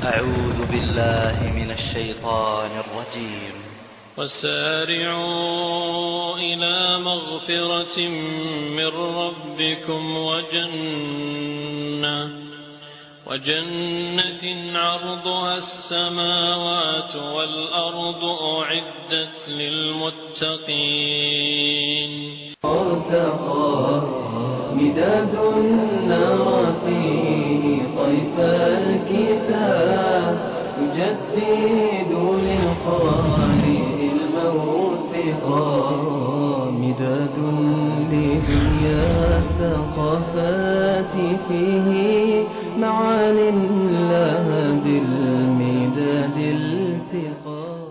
أعوذ بالله من الشيطان الرجيم. وسارعوا إلى مغفرة من ربكم وجنة عرضها السماوات والأرض أعدت للمتقين. مداد النار فيه طيف الكتاب يجدد للقارئ الموت مداد لدنيا الثقافات فيه معان لها بالمداد التقى.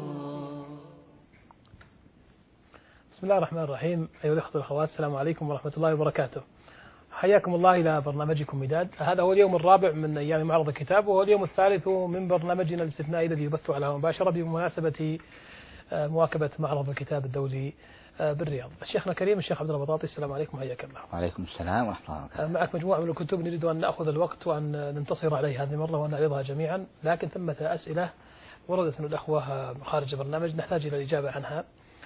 بسم الله الرحمن الرحيم. أيها الأخوة والأخوات، السلام عليكم ورحمة الله وبركاته. حياكم الله إلى برنامجكم مداد. هذا هو اليوم الرابع من أيام معرض الكتاب، وهو اليوم الثالث من برنامجنا الاستثنائي الذي يبث على مباشرة بمناسبة مواكبة معرض الكتاب الدولي بالرياض. الشيخنا الكريم الشيخ عبد الله بطاطي، السلام عليكم وحياك الله. وعليكم السلام ورحمة الله وبركاته. معك مجموعة من الكتب نريد أن نأخذ الوقت وأن ننتصر عليه هذه المرة وأن نعرضها جميعا، لكن ثمة أسئلة وردت من الأخوة خارج البرنامج نحتاج إلى الإجابة عنها.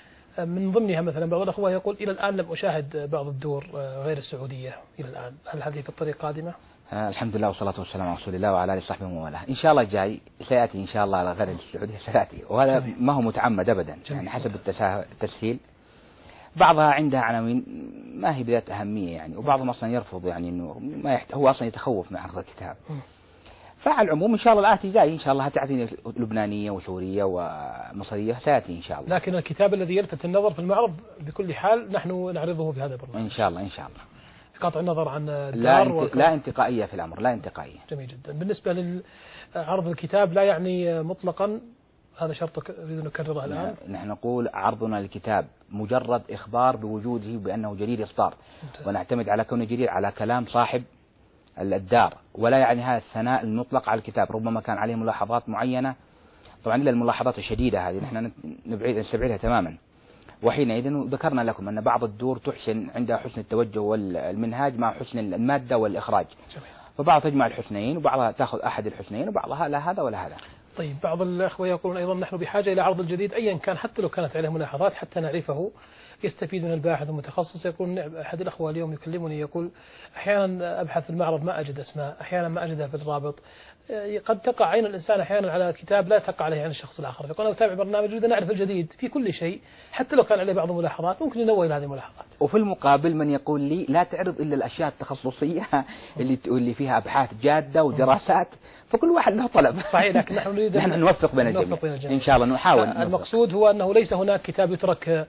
من ضمنها مثلا بعض الأخوة يقول: إلى الآن لم أشاهد بعض الدور غير السعودية إلى الآن، هل هذه في الطريق قادمة؟ الحمد لله والصلاة والسلام على رسول الله وعلى آله وصحبه ومن والاه. إن شاء الله جاي سيأتي إن شاء الله على غير السعودية سيأتي، وهذا ما هو متعمد أبدا، يعني حسب التسهيل. بعضها عندها عناوين ما هي بذات أهمية يعني، وبعضهم أصلا يرفض يعني إنه ما هو أصلا يتخوف من عرض الكتاب. فعلى العموم إن شاء الله الآتي جاي إن شاء الله هتعطيني لبنانية وسورية ومصرية سيأتي إن شاء الله. لكن الكتاب الذي يلفت النظر في المعرض بكل حال نحن نعرضه في هذا البرنامج إن شاء الله. إن شاء الله قطع النظر عن لا انتقائية في الأمر، لا انتقائية. جميل جدا. بالنسبة لعرض الكتاب لا يعني مطلقا، هذا شرط نريد نكرره الآن. نحن نقول عرضنا للكتاب مجرد إخبار بوجوده بأنه جدير إصدار، ونعتمد على كونه جدير على كلام صاحب الدار، ولا يعني هذا الثناء المطلق على الكتاب. ربما كان عليه ملاحظات معينة، طبعا إلا الملاحظات الشديدة هذه نحن نستبعدها تماما. وحينئذ ذكرنا لكم أن بعض الدور تحسن عندها حسن التوجه والمنهاج مع حسن المادة والإخراج، فبعض تجمع الحسنين وبعضها تأخذ أحد الحسنين وبعضها لا هذا ولا هذا. طيب بعض الأخوة يقولون أيضا نحن بحاجة إلى عرض الجديد أيا كان حتى لو كانت عليه ملاحظات حتى نعرفه، يستفيد من الباحث المتخصص. يقول أحد الأخوة اليوم يكلمني يقول: أحيانا أبحث في المعرض ما أجد أسماء، أحيانا ما أجدها في الرابط، قد تقع عين الإنسان أحيانا على كتاب لا تقع عليه عين الشخص الآخر. يقول: أنا أتابع برنامج أريد أن أعرف الجديد في كل شيء حتى لو كان عليه بعض الملاحظات، ممكن ينوه إلى هذه الملاحظات. وفي المقابل من يقول لي: لا تعرض إلا الأشياء التخصصية اللي فيها أبحاث جادة ودراسات، فكل واحد له طلب. صحيح، لكن نحن نريد نحن نوفق بين الجميع إن شاء الله، نحاول. المقصود هو أنه ليس هناك كتاب يترك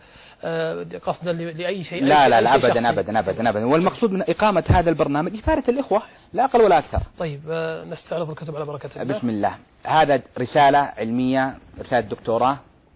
قصدا لأي شيء. لا أبدا. والمقصود من إقامة هذا البرنامج إثارة الإخوة لا أقل ولا أكثر. طيب نستعرض الكتب على بركة الله. بسم الله. هذا رسالة علمية، رسالة دكتوراه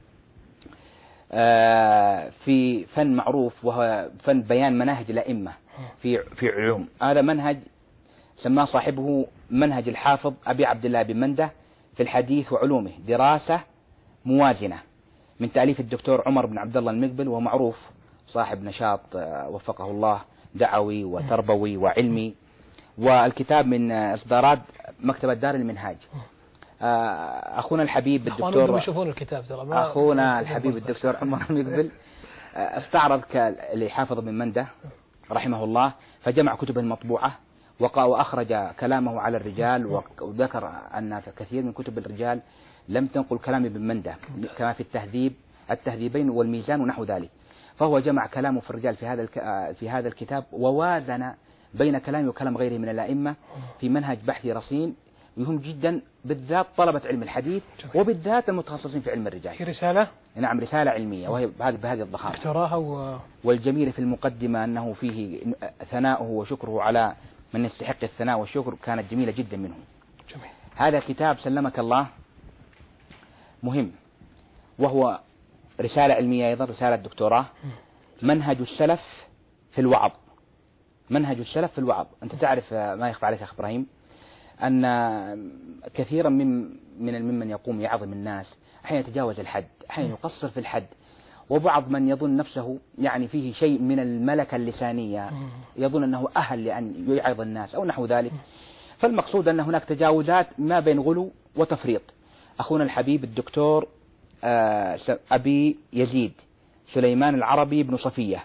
في فن معروف وهو فن بيان مناهج الأئمة في علوم. هذا منهج سماه صاحبه منهج الحافظ أبي عبد الله بن منده في الحديث وعلومه، دراسة موازنة، من تأليف الدكتور عمر بن عبد الله المقبل، ومعروف صاحب نشاط وفقه الله دعوي وتربوي وعلمي. والكتاب من إصدارات مكتبة دار المنهاج. أخونا الحبيب الدكتور يشوفون الكتاب أخونا الحبيب الدكتور عمر المقبل استعرض لحافظ بن منده رحمه الله، فجمع كتبه المطبوعة وأخرج كلامه على الرجال، وذكر أن كثير من كتب الرجال لم تنقل كلام ابن منده، كما في التهذيبين والميزان ونحو ذلك. فهو جمع كلامه في الرجال في هذا الكتاب، ووازن بين كلامه وكلام غيره من الأئمة في منهج بحثي رصين يهم جدا، بالذات طلبة علم الحديث وبالذات المتخصصين في علم الرجال. في رسالة؟ نعم، رسالة علمية وهي بهذه الضخامة. دكتوراها والجميل في المقدمة أنه فيه ثناؤه وشكره على من يستحق الثناء والشكر، كانت جميلة جدا منه. جميل. هذا كتاب سلمك الله مهم، وهو رسالة علمية أيضا، رسالة دكتوراه، منهج السلف في الوعظ. منهج السلف في الوعظ. أنت تعرف ما يخفى عليك أخ إبراهيم أن كثيرا ممن يقوم يعظم الناس أحيانا يتجاوز الحد، أحيانا يقصر في الحد، وبعض من يظن نفسه يعني فيه شيء من الملكة اللسانية، يظن أنه أهل لأن يعظ الناس أو نحو ذلك. فالمقصود أن هناك تجاوزات ما بين غلو وتفريط. أخونا الحبيب الدكتور أبي يزيد سليمان العربي بن صفية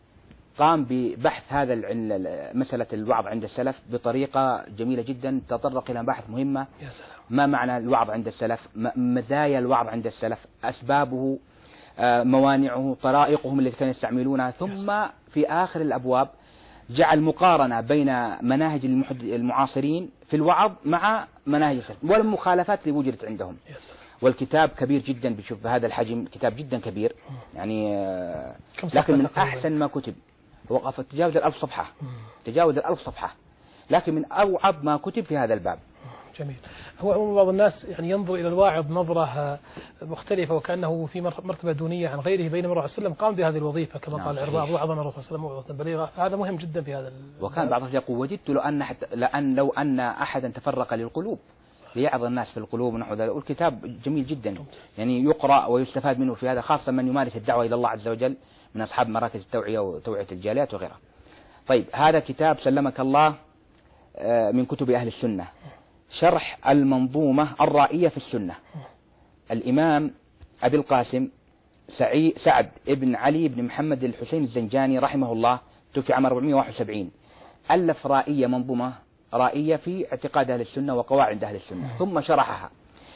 قام ببحث هذا مسألة الوعظ عند السلف بطريقة جميلة جدا، تطرق إلى مباحث مهمة. ما معنى الوعظ عند السلف، مزايا الوعظ عند السلف، أسبابه، موانعه، طرائقهم التي كانوا يستعملونها. ثم في آخر الأبواب جعل مقارنة بين مناهج المعاصرين في الوعظ مع مناهج السلف والمخالفات اللي وجدت عندهم. والكتاب كبير جدا، بشوف بهذا الحجم كتاب جدا كبير يعني، لكن من أحسن ما كتب. وقف تجاوز 1000 صفحة، تجاوز 1000 صفحة، لكن من أوعب ما كتب في هذا الباب. جميل. هو بعض الناس يعني ينظر إلى الواعظ نظرة مختلفة وكأنه في مرتبة دونية عن غيره، بينما الرسول صلى الله عليه وسلم قام بهذه الوظيفة كما قال العرباض: وعظنا الرسول صلى الله عليه وسلم بليغة. هذا مهم جدا في هذا وكان بعضهم يقول: وجدت لو أن أحدا تفرق للقلوب ليعظ الناس في القلوب ونحو ذلك. والكتاب جميل جدا يعني يقرأ ويستفاد منه في هذا، خاصة من يمارس الدعوة إلى الله عز وجل من أصحاب مراكز التوعية وتوعية الجاليات وغيرها. طيب، هذا كتاب سلمك الله من كتب أهل السنة، شرح المنظومة الرائية في السنة. الإمام أبي القاسم سعد ابن علي بن محمد الحسين الزنجاني رحمه الله توفي عام 471، ألف رائية، منظومة رائية في اعتقاد أهل السنة وقواعد أهل السنة، ثم شرحها.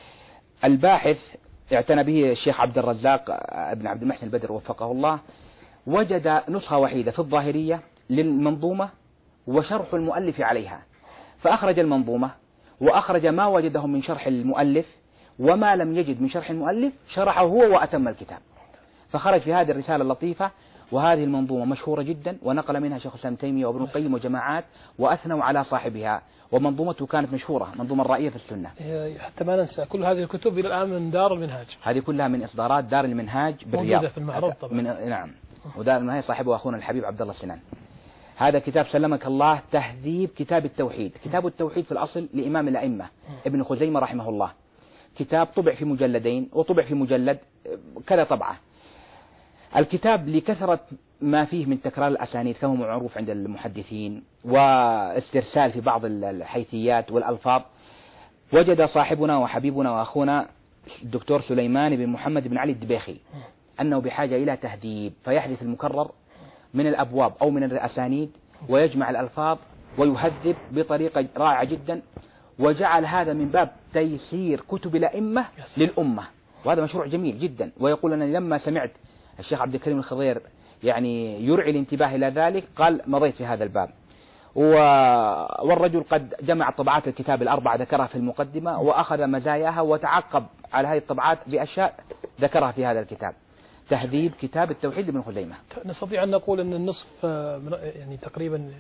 الباحث اعتنى به الشيخ عبد الرزاق ابن عبد المحسن البدر وفقه الله، وجد نسخة وحيدة في الظاهرية للمنظومة وشرح المؤلف عليها، فأخرج المنظومة وأخرج ما وجده من شرح المؤلف، وما لم يجد من شرح المؤلف شرحه هو وأتم الكتاب، فخرج في هذه الرسالة اللطيفة. وهذه المنظومة مشهورة جدا، ونقل منها شيخ الإسلام تيمية وابن القيم وجماعات، وأثنوا على صاحبها، ومنظومته كانت مشهورة، منظومة رائية في السنة. حتى ما ننسى كل هذه الكتب إلى الآن من دار المنهاج، هذه كلها من إصدارات دار المنهاج بالرياض، موجودة في المعرض طبعا. نعم، ودار المنهاج صاحبه أخونا الحبيب عبد الله السنان. هذا كتاب سلمك الله تهذيب كتاب التوحيد. كتاب التوحيد في الأصل لإمام الأئمة ابن خزيمة رحمه الله، كتاب طبع في مجلدين وطبع في مجلد كذا طبعة. الكتاب لكثرة ما فيه من تكرار الأسانيد كما هو معروف عند المحدثين واسترسال في بعض الحيثيات والألفاظ، وجد صاحبنا وحبيبنا وأخونا الدكتور سليمان بن محمد بن علي الدبيخي أنه بحاجة إلى تهذيب، فيحدث المكرر من الأبواب أو من الأسانيد ويجمع الألفاظ ويهذب بطريقة رائعة جدا، وجعل هذا من باب تيسير كتب الأئمة للأمة، وهذا مشروع جميل جدا. ويقول أنني لما سمعت الشيخ عبد الكريم الخضير يعني يرعي الانتباه إلى ذلك قال مضيت في هذا الباب. والرجل قد جمع طبعات الكتاب الأربعة ذكرها في المقدمة، وأخذ مزاياها وتعقب على هذه الطبعات بأشياء ذكرها في هذا الكتاب، تهذيب كتاب التوحيد لابن خزيمة. نستطيع أن نقول أن النصف يعني تقريبا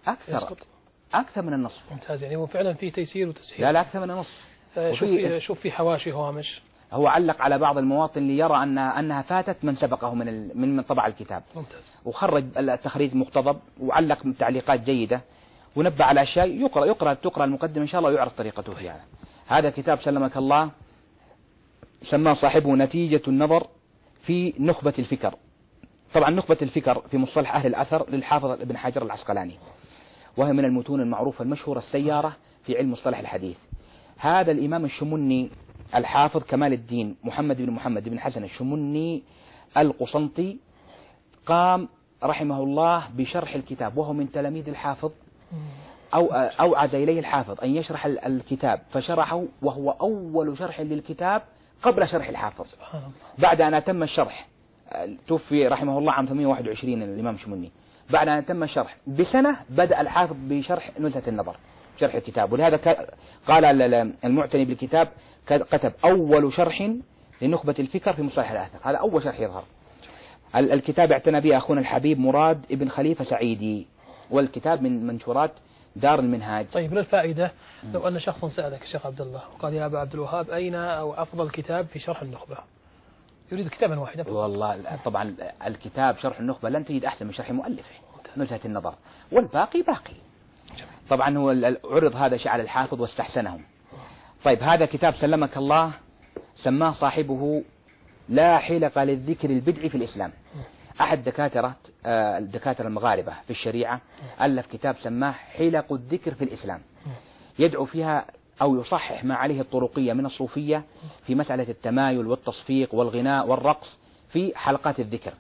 أكثر من النصف. ممتاز، يعني هو فعلا فيه تيسير وتسهيل. لا أكثر من النصف. شوف في حواشي هوامش. هو علق على بعض المواطن ليرى أنها فاتت من سبقه من طبع الكتاب. ممتاز. وخرج التخريج مقتضب وعلق تعليقات جيدة ونبه على أشياء تقرأ المقدمة إن شاء الله ويعرض طريقته فيها. هذا كتاب سلمك الله سماه صاحبه نتيجة النظر في نخبة الفكر. طبعا نخبة الفكر في مصطلح أهل الأثر للحافظ ابن حجر العسقلاني، وهي من المتون المعروفة المشهورة السيارة في علم مصطلح الحديث. هذا الإمام الشمني الحافظ كمال الدين محمد بن حسن الشمني القسنطي قام رحمه الله بشرح الكتاب، وهو من تلاميذ الحافظ، أو أوعز إليه الحافظ أن يشرح الكتاب فشرحه، وهو أول شرح للكتاب قبل شرح الحافظ. بعد أن أتم الشرح، توفي رحمه الله عام 821 الإمام الشمني، بعد أن أتم الشرح بسنة بدأ الحافظ بشرح نزهة النظر، شرح الكتاب. ولهذا قال المعتني بالكتاب كتب أول شرح لنخبة الفكر في مصطلح الآثار، هذا أول شرح يظهر. الكتاب اعتنى به أخونا الحبيب مراد ابن خليفة سعيدي، والكتاب من منشورات دار المنهاج. طيب، للفائدة لو أن شخصا سألك الشيخ عبد الله وقال يا أبا عبد الوهاب أين أو أفضل كتاب في شرح النخبة، يريد كتابا واحدا. والله طبعا الكتاب شرح النخبة لن تجد أحسن من شرح مؤلفه نزهة النظر، والباقي باقي. طبعا هو عرض هذا شيء على الحافظ واستحسنهم. طيب، هذا كتاب سلمك الله سماه صاحبه لا حلق للذكر البدعي في الإسلام. أحد الدكاترة المغاربة في الشريعة ألف كتاب سماه حلق الذكر في الإسلام، يدعو فيها أو يصحح ما عليه الطرقية من الصوفية في مسألة التمايل والتصفيق والغناء والرقص في حلقات الذكر.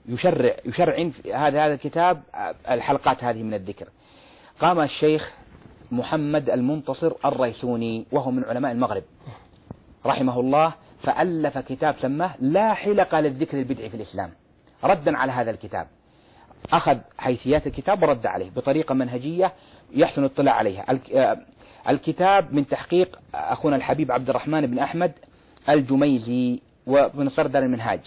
يشرع هذا الكتاب الحلقات هذه من الذكر. قام الشيخ محمد المنتصر الريسوني وهو من علماء المغرب رحمه الله، فألف كتاب سماه لا حلقة للذكر البدعي في الإسلام، ردا على هذا الكتاب. أخذ حيثيات الكتاب ورد عليه بطريقة منهجية يحسن الاطلاع عليها. الكتاب من تحقيق أخونا الحبيب عبد الرحمن بن أحمد الجميزي ومن صدر دار المنهاج.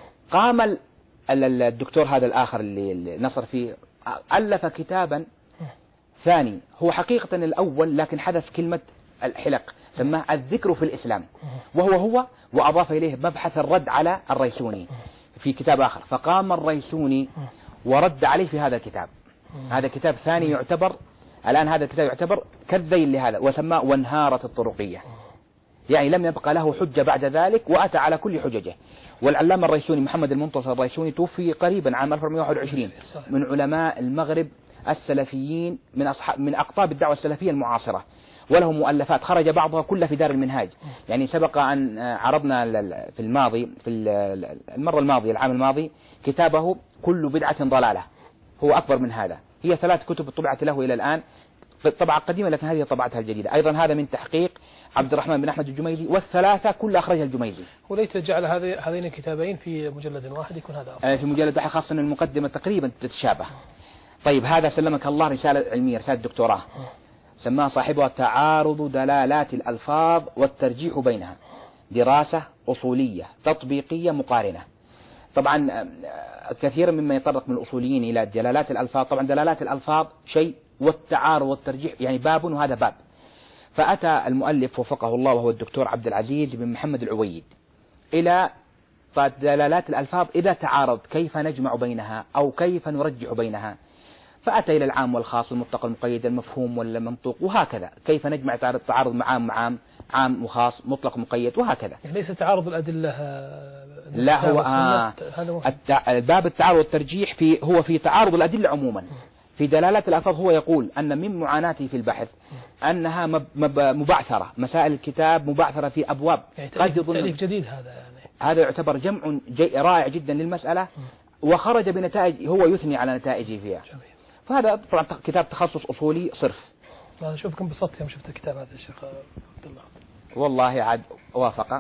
قام الدكتور هذا الآخر اللي نصر فيه ألف كتابا ثاني، هو حقيقة الأول لكن حذف كلمة الحلق، سماه الذكر في الإسلام، وهو وأضاف إليه مبحث الرد على الريسوني في كتاب آخر. فقام الريسوني ورد عليه في هذا الكتاب. هذا كتاب ثاني يعتبر الآن، هذا الكتاب يعتبر كالذيل لهذا، وسماه وانهارت الطرقية، يعني لم يبقى له حجة بعد ذلك وأتى على كل حججه. والعلامة الريسوني محمد المنتصر الريسوني توفي قريبا عام 1421 من علماء المغرب السلفيين من أقطاب الدعوة السلفية المعاصرة، وله مؤلفات خرج بعضها كلها في دار المنهاج. يعني سبق أن عرضنا في الماضي في المرة الماضية العام الماضي كتابه كل بدعة ضلالة، هو أكبر من هذا. هي 3 كتب طبعت له إلى الآن، طبعة قديمة لكن هذه طبعتها الجديدة. أيضا هذا من تحقيق عبد الرحمن بن أحمد الجميزي، والثلاثة كلها أخرجها الجميزي. وليت جعل هذين الكتابين في مجلد واحد يكون هذا أفضل. في مجلد واحد، خاصة المقدمة تقريبا تتشابه. طيب هذا سلمك الله رسالة علمية، رسالة دكتوراه، سماها صاحبها تعارض دلالات الألفاظ والترجيح بينها، دراسة أصولية تطبيقية مقارنة. طبعا كثيرا مما يتطرق من الأصوليين إلى دلالات الألفاظ، طبعا دلالات الألفاظ شيء والتعارض والترجيح يعني باب وهذا باب. فأتى المؤلف وفقه الله وهو الدكتور عبد العزيز بن محمد العويد إلى دلالات الألفاظ إذا تعارض كيف نجمع بينها أو كيف نرجح بينها. فأتى إلى العام والخاص، المطلق المقيد، المفهوم والمنطوق، وهكذا كيف نجمع التعارض مع عام وخاص، مطلق مقيد، وهكذا. يعني ليس تعارض الأدلة، لا هو الباب التعارض والترجيح هو في تعارض الأدلة عموما. في دلالات الألفاظ هو يقول أن من معاناته في البحث أنها مبعثرة، مسائل الكتاب مبعثرة في أبواب. يعني تأليف جديد هذا، يعني هذا يعتبر جمع رائع جدا للمسألة، وخرج بنتائج هو يثني على نتائجه فيها. جميل. فهذا طبعا كتاب تخصص أصولي صرف. أنا أشوفكم انبسطت يوم شفت الكتاب هذا الشيخ عبد الله. والله عاد وافق.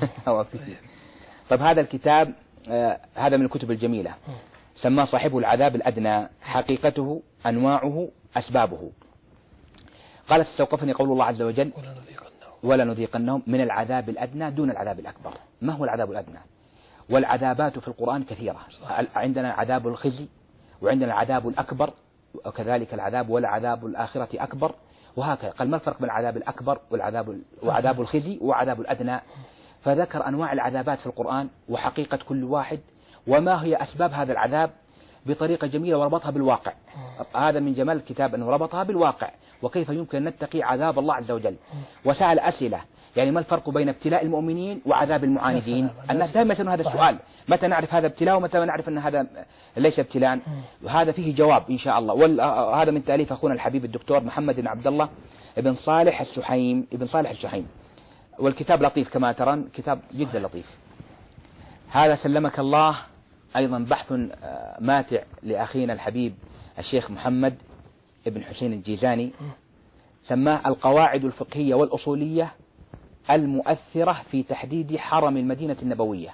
طيب هذا الكتاب هذا من الكتب الجميلة، سماه صاحبه العذاب الأدنى، حقيقته أنواعه أسبابه. قالت استوقفني قول الله عز وجل ولا نذيقنهم من العذاب الأدنى دون العذاب الأكبر. ما هو العذاب الأدنى؟ والعذابات في القرآن كثيرة. عندنا عذاب الخزي، وعندنا العذاب الأكبر، وكذلك العذاب والعذاب الآخرة أكبر، وهكذا. قال ما الفرق بين العذاب الأكبر وعذاب الخزي وعذاب الأدنى؟ فذكر أنواع العذابات في القرآن وحقيقة كل واحد وما هي أسباب هذا العذاب بطريقة جميلة، وربطها بالواقع. هذا من جمال الكتاب أنه ربطها بالواقع، وكيف يمكن أن نتقي عذاب الله عز وجل. وسأل أسئلة، يعني ما الفرق بين ابتلاء المؤمنين وعذاب المعاندين؟ الناس دائما يسألون هذا السؤال، متى نعرف هذا ابتلاء ومتى نعرف أن هذا ليس ابتلاء؟ وهذا فيه جواب إن شاء الله. وهذا من تأليف أخونا الحبيب الدكتور محمد بن عبد الله ابن صالح السحيم. والكتاب لطيف كما ترون، كتاب جدا لطيف. هذا سلمك الله أيضا بحث ماتع لأخينا الحبيب الشيخ محمد ابن حسين الجيزاني، سماه القواعد الفقهية والأصولية المؤثرة في تحديد حرم المدينة النبوية.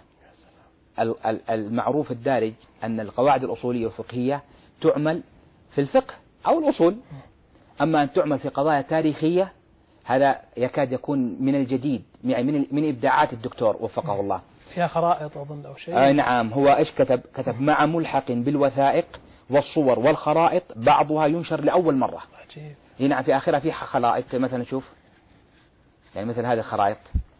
المعروف الدارج أن القواعد الأصولية والفقهية تعمل في الفقه أو الأصول، أما أن تعمل في قضايا تاريخية هذا يكاد يكون من الجديد، يعني من إبداعات الدكتور وفقه الله. فيها خرائط أظن أو شيء. نعم، هو إيش كتب مع ملحق بالوثائق والصور والخرائط بعضها ينشر لأول مرة. عجيب. هنا في آخرها في خرائط، مثلا شوف يعني مثل هذه الخرائط،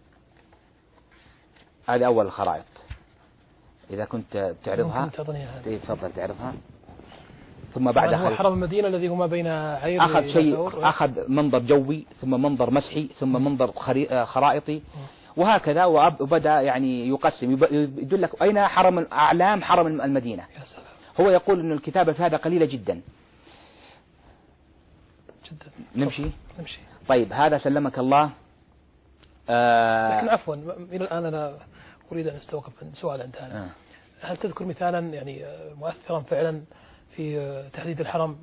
هذه أول الخرائط، إذا كنت بتعرضها تفضل تعرضها. ثم بعد هو حرم المدينة الذي هو ما بين عير، أخذ منظر جوي ثم منظر مسحي ثم منظر خرائطي وهكذا، وبدأ يعني يقسم يدلك أين أعلام حرم المدينة. يا سلام. هو يقول أن الكتابة في هذا قليلة جدا. جدا. نمشي. طيب هذا سلمك الله. لكن عفوا إلى الآن أنا أريد أن أستوقف سؤال عند هذا. هل تذكر مثالا يعني مؤثرا فعلا في تحديد الحرم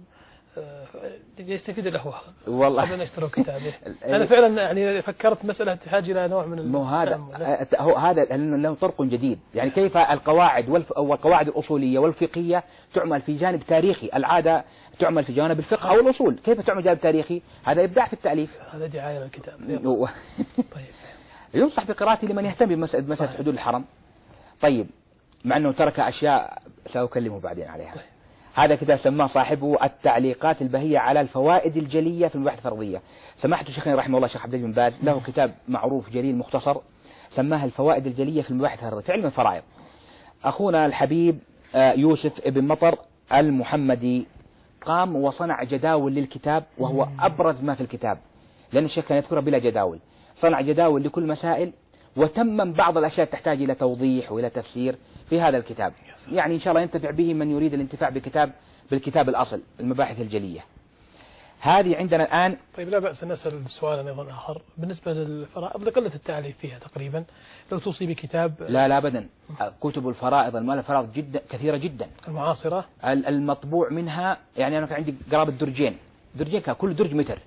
يستفيد الأخوة والله قبل أن يشتروا كتابه؟ أنا فعلا يعني فكرت مسألة تحتاج إلى نوع من هذا له طرق جديد. يعني كيف القواعد والقواعد الأصولية والفقهية تعمل في جانب تاريخي، العادة تعمل في جانب الفقه أو الأصول، كيف تعمل جانب تاريخي؟ هذا إبداع في التأليف. هذا دعاية للكتاب. طيب ينصح بقراءته لمن يهتم بمسألة حدود الحرم. طيب مع أنه ترك أشياء سأكلمه بعدين عليها. طيب. هذا كتاب سماه صاحبه التعليقات البهية على الفوائد الجلية في المباحث الفرضية. سماحة شيخنا رحمه الله الشيخ عبد العزيز بن باز له كتاب معروف جليل مختصر سماه الفوائد الجلية في المباحث الفرضية في علم الفرائض. أخونا الحبيب يوسف ابن مطر المحمدي قام وصنع جداول للكتاب، وهو أبرز ما في الكتاب لأن الشيخ كان يذكره بلا جداول. صنع جداول لكل مسائل وتمم بعض الأشياء تحتاج إلى توضيح وإلى تفسير في هذا الكتاب. يعني إن شاء الله ينتفع به من يريد الانتفاع بالكتاب الأصل المباحث الجلية. هذه عندنا الآن. طيب لا بأس نسأل سؤالا أيضا آخر بالنسبة للفرائض قلة التعليف فيها تقريبا، لو توصي بكتاب. لا أبدا، كتب الفرائض الفرائض جدا كثيرة جدا المعاصرة المطبوع منها. يعني أنا كان عندي قرابة درجين كان كل درج متر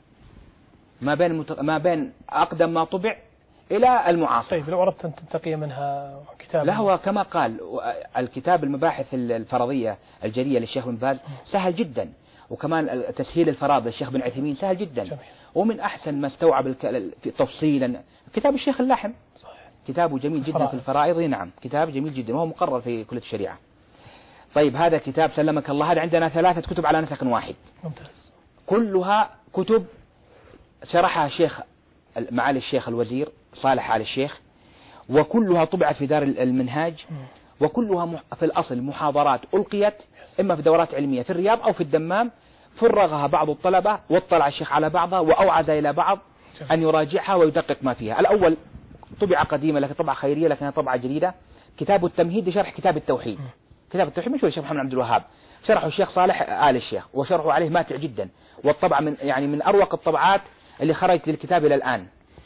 ما بين أقدم ما طبع إلى المعاصر. طيب لو أردت أن تنتقي منها كتاب. لا هو كما قال الكتاب المباحث الفرضية الجلية للشيخ بن باز سهل جدا، وكمان تسهيل الفرائض للشيخ بن عثيمين سهل جدا. جميل. ومن أحسن ما استوعب تفصيلا كتاب الشيخ اللحم. صحيح. كتابه جميل جدا في الفرائض. نعم كتاب جميل جدا وهو مقرر في كلية الشريعة. طيب هذا كتاب سلمك الله، هذا عندنا 3 كتب على نسق واحد. ممتاز. كلها كتب شرحها معالي الشيخ الوزير صالح آل الشيخ، وكلها طبعت في دار المنهاج، وكلها في الأصل محاضرات ألقيت إما في دورات علمية في الرياض أو في الدمام، فرغها بعض الطلبة واطلع الشيخ على بعضها وأوعد إلى بعض أن يراجعها ويدقق ما فيها. الأول طبعة قديمة لكن طبعة خيرية لكنها طبعة جديدة، كتاب التمهيد لشرح كتاب التوحيد. كتاب التوحيد مشهور الشيخ محمد عبد الوهاب، شرحه الشيخ صالح آل الشيخ وشرحه عليه ماتع جدا، والطبعة من أروق الطبعات اللي خرجت للكتاب إلى الآن.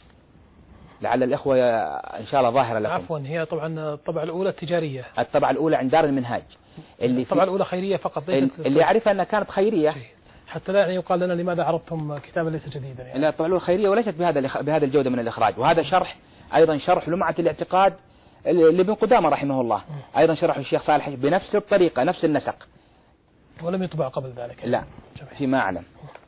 لعل الإخوة إن شاء الله ظاهرة لكم. عفوا هي طبعا الطبعة الأولى التجارية. الطبعة الأولى عند دار المنهاج الطبعة الأولى خيرية فقط. اللي يعرفها أنها كانت خيرية حتى لا يعني يقال لنا لماذا عرضتم كتابا ليس جديدا يعني. لا الطبعة الأولى خيرية وليست بهذا الجودة من الإخراج. وهذا شرح أيضا شرح لمعة الاعتقاد لابن قدامة رحمه الله، أيضا شرحه الشيخ صالح بنفس الطريقة نفس النسق، ولم يطبع قبل ذلك. لا فيما أعلم.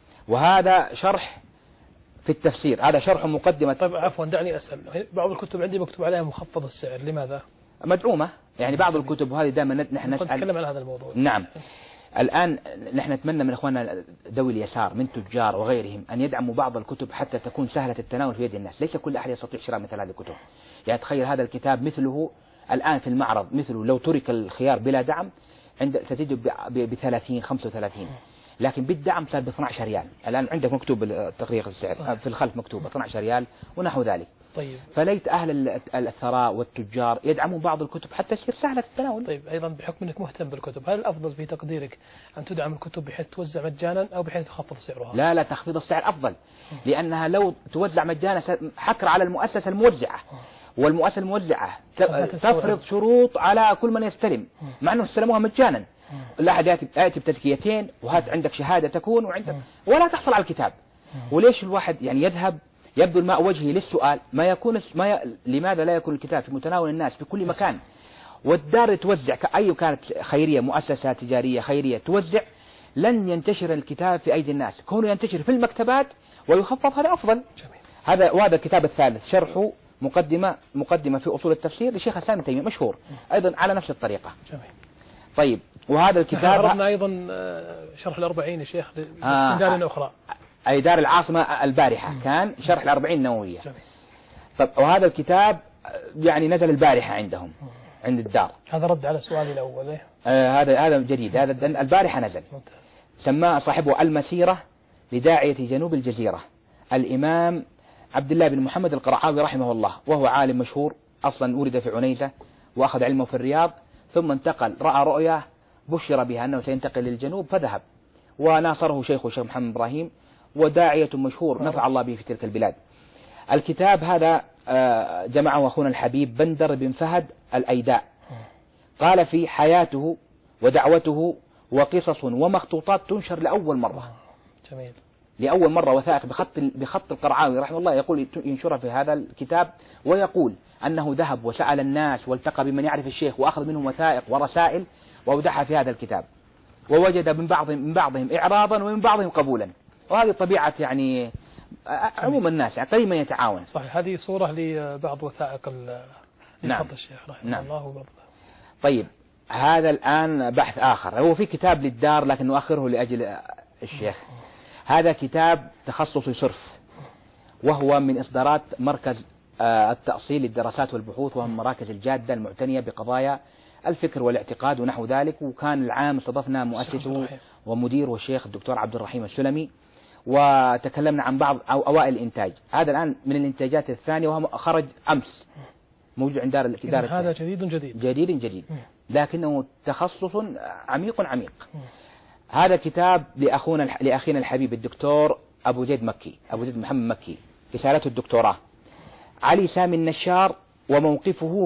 وهذا شرح في التفسير، هذا شرح مقدمة. طيب عفوا دعني أسأل، بعض الكتب عندي مكتوب عليها مخفض السعر، لماذا؟ مدعومة يعني بعض الكتب، وهذه دائما نحن نسأل. نتكلم عن هذا الموضوع. نعم. الآن نحن نتمنى من إخواننا ذوي اليسار من تجار وغيرهم أن يدعموا بعض الكتب حتى تكون سهلة التناول في يد الناس. ليس كل أحد يستطيع شراء مثل هذه الكتب. يعني تخيل هذا الكتاب مثله الآن في المعرض مثله لو ترك الخيار بلا دعم ستجد ب30 35، لكن بالدعم صار ب 12 ريال. الآن عندك مكتوب تقرير السعر في الخلف مكتوب 12 ريال ونحو ذلك. طيب. فليت أهل الثراء والتجار يدعمون بعض الكتب حتى تصير سهلة التناول. طيب أيضا بحكم أنك مهتم بالكتب، هل الأفضل في تقديرك أن تدعم الكتب بحيث توزع مجانا أو بحيث تخفض سعرها؟ لا تخفيض السعر أفضل، لأنها لو توزع مجانا حكر على المؤسسة الموزعة، والمؤسسة الموزعة تفرض شروط على كل من يستلم مع أنه استلموها مجانا. لا أحد يأتي بتزكيتين وهات عندك شهادة تكون وعندك ولا تحصل على الكتاب. وليش الواحد يعني يذهب يبذل ماء وجهه للسؤال لماذا لا يكون الكتاب في متناول الناس في كل مكان، والدار توزع أي كانت خيرية مؤسسة تجارية خيرية توزع، لن ينتشر الكتاب في أيدي الناس. كونه ينتشر في المكتبات ويخفض هذا أفضل. وهذا الكتاب الثالث شرحه مقدمة في أصول التفسير لشيخ الإسلام ابن تيمية مشهور أيضا على نفس الطريقة. طيب وهذا الكتاب عرضنا أيضا شرح الأربعين الشيخ دار أخرى أي دار العاصمة البارحة كان شرح الأربعين النووية. طب وهذا الكتاب يعني نزل البارحة عندهم عند الدار. هذا رد على سؤالي الأول. هذا جديد، هذا البارحة نزل. سماه صاحبه المسيرة لداعية جنوب الجزيرة، الإمام عبد الله بن محمد القرعاوي رحمه الله، وهو عالم مشهور أصلا ولد في عنيزة وأخذ علمه في الرياض، ثم انتقل رأى رؤيا بشر بها أنه سينتقل للجنوب فذهب، وناصره شيخه الشيخ محمد إبراهيم وداعية مشهور نفع الله به في تلك البلاد. الكتاب هذا جمعه أخونا الحبيب بندر بن فهد الأيداء، قال في حياته ودعوته وقصص ومخطوطات تنشر لأول مرة. جميل. لأول مرة وثائق بخط القرعاوي رحمه الله، يقول ينشرها في هذا الكتاب، ويقول أنه ذهب وسأل الناس والتقى بمن يعرف الشيخ وأخذ منهم وثائق ورسائل وأودعها في هذا الكتاب، ووجد من بعضهم إعراضا ومن بعضهم قبولا. وهذه طبيعة يعني عموم الناس، يعني قليل من يتعاون. صحيح. هذه صورة لبعض وثائق نعم. الشيخ رحمه نعم. الله وبرضه. طيب هذا الآن بحث آخر، هو في كتاب للدار لكن نؤخره لأجل الشيخ. هذا كتاب تخصصي صرف، وهو من إصدارات مركز التأصيل للدراسات والبحوث، وهم مراكز الجادة المعتنية بقضايا الفكر والاعتقاد ونحو ذلك. وكان العام استضفنا مؤسسه ومديره الشيخ الدكتور عبد الرحيم السلمي، وتكلمنا عن بعض أوائل الإنتاج. هذا الآن من الإنتاجات الثانية، وهو خرج أمس، موجود عند دار هذا جديد لكنه تخصص عميق. هذا كتاب لأخينا الحبيب الدكتور أبو زيد محمد مكي، رسالته الدكتوراه، علي سامي النشار وموقفه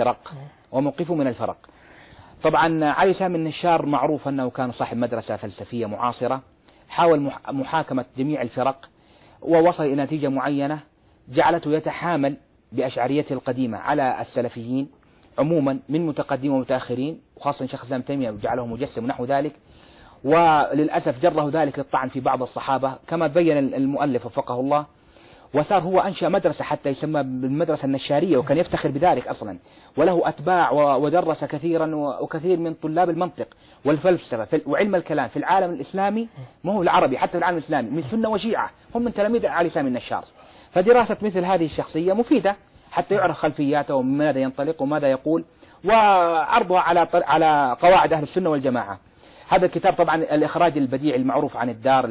من الفرق. طبعا علي سامي النشار معروف أنه كان صاحب مدرسة فلسفية معاصرة، حاول محاكمة جميع الفرق، ووصل إلى نتيجة معينة جعلته يتحامل بأشعريته القديمة على السلفيين عموما من متقدمين ومتأخرين، وخاصة شيخ الإسلام تيمية وجعله مجسم ونحو ذلك. وللأسف جره ذلك للطعن في بعض الصحابة كما بين المؤلف وفقه الله. وصار هو أنشأ مدرسة حتى يسمى بالمدرسة النشارية، وكان يفتخر بذلك أصلا، وله أتباع، ودرس كثيرا وكثير من طلاب المنطق والفلسفة وعلم الكلام في العالم الإسلامي، ما هو العربي، حتى في العالم الإسلامي، من سنة وشيعة هم من تلاميذ علي سامي النشار. فدراسة مثل هذه الشخصية مفيدة حتى يعرف خلفياته ومن ماذا ينطلق وماذا يقول، وعرضها على قواعد أهل السنة والجماعة. هذا الكتاب طبعا الإخراج البديع المعروف عن الدار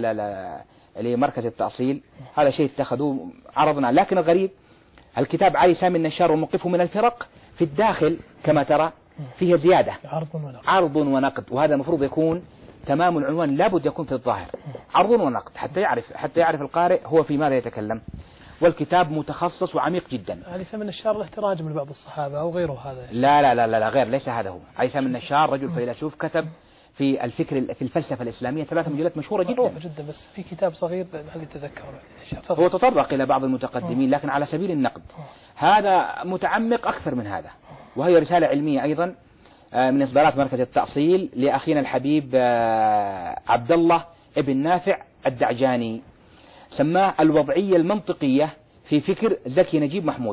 لمركز التأصيل، هذا شيء اتخذوه عرضنا. لكن الغريب الكتاب علي سامي النشار وموقفه من الفرق، في الداخل كما ترى فيه زيادة عرض ونقد، وهذا المفروض يكون تمام العنوان، لابد يكون في الظاهر عرض ونقد حتى يعرف القارئ هو في ماذا يتكلم. والكتاب متخصص وعميق جدا. علي سامي النشار له تراجم لبعض الصحابة أو غيره؟ هذا لا غير، ليس هذا هو. علي سامي النشار رجل فيلسوف، كتب في الفلسفة الإسلامية 3 مجلات مشهورة جدا. بس في كتاب صغير هل يتذكر؟ هو تطرق إلى بعض المتقدمين لكن على سبيل النقد. هذا متعمق أكثر من هذا، وهي رسالة علمية أيضا من إصدارات مركز التأصيل لأخينا الحبيب عبد الله ابن نافع الدعجاني، سماه الوضعية المنطقية في فكر زكي نجيب محمود.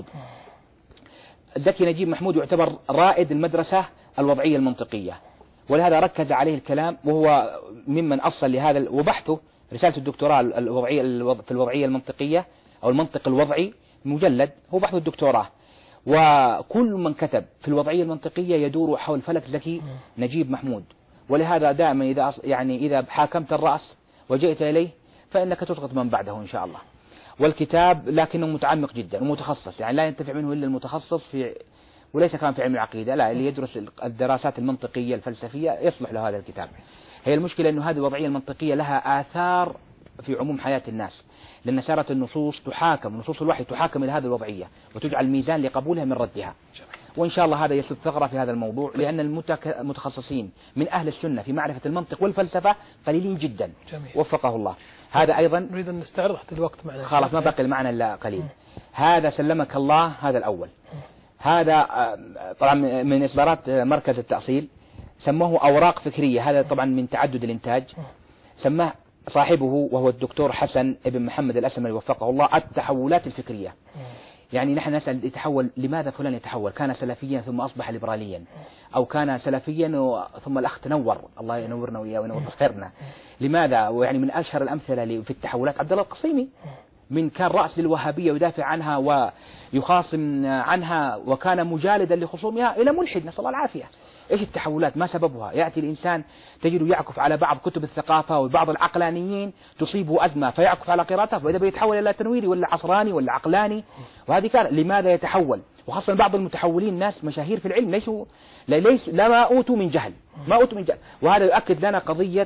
زكي نجيب محمود يعتبر رائد المدرسة الوضعية المنطقية، ولهذا ركز عليه الكلام، وهو ممن أصل لهذا وبحثه رسالة الدكتوراه في الوضعية المنطقية أو المنطق الوضعي، مجلد هو بحث الدكتوراه. وكل من كتب في الوضعية المنطقية يدور حول فلك زكي نجيب محمود. ولهذا دائما إذا حاكمت الرأس وجئت إليه فإنك تسقط من بعده إن شاء الله. والكتاب لكنه متعمق جدا ومتخصص، يعني لا ينتفع منه إلا المتخصص وليس كان في علم العقيدة، لا، اللي يدرس الدراسات المنطقية الفلسفية يصلح له هذا الكتاب. هي المشكلة أنه هذه الوضعية المنطقية لها آثار في عموم حياة الناس، لأن صارت النصوص نصوص الوحي تحاكم إلى هذه الوضعية وتجعل ميزان لقبولها من ردها. وإن شاء الله هذا يسد ثغرة في هذا الموضوع، لأن المتخصصين من أهل السنة في معرفة المنطق والفلسفة قليلين جدا. جميل. وفقه الله. هذا أيضا نريد أن نستعرض الوقت معنا، خلاص ما بقي معنا إلا قليل. هذا سلمك الله، هذا الأول. هذا طبعا من إصدارات مركز التأصيل، سموه أوراق فكرية. هذا طبعا من تعدد الإنتاج. سماه صاحبه وهو الدكتور حسن ابن محمد الأسمري وفقه الله التحولات الفكرية. يعني نحن نسأل يتحول، لماذا فلان يتحول؟ كان سلفيا ثم أصبح ليبراليا، أو كان سلفيا ثم الأخ تنور، الله ينورنا وإياه وينور خيرنا. لماذا؟ ويعني من أشهر الأمثلة في التحولات عبد الله القصيمي، من كان رأس للوهابية ويدافع عنها ويخاصم عنها، وكان مجالدا لخصومها إلى ملحد، نسأل الله العافية. إيش التحولات؟ ما سببها؟ يأتي الإنسان تجده يعكف على بعض كتب الثقافة وبعض العقلانيين تصيبه أزمة فيعكف على قراءته، وإذا بيتحول إلى تنويري ولا عصراني ولا عقلاني. وهذه كان لماذا يتحول؟ وخاصة بعض المتحولين ناس مشاهير في العلم ما أوتوا من جهل، وهذا يؤكد لنا قضية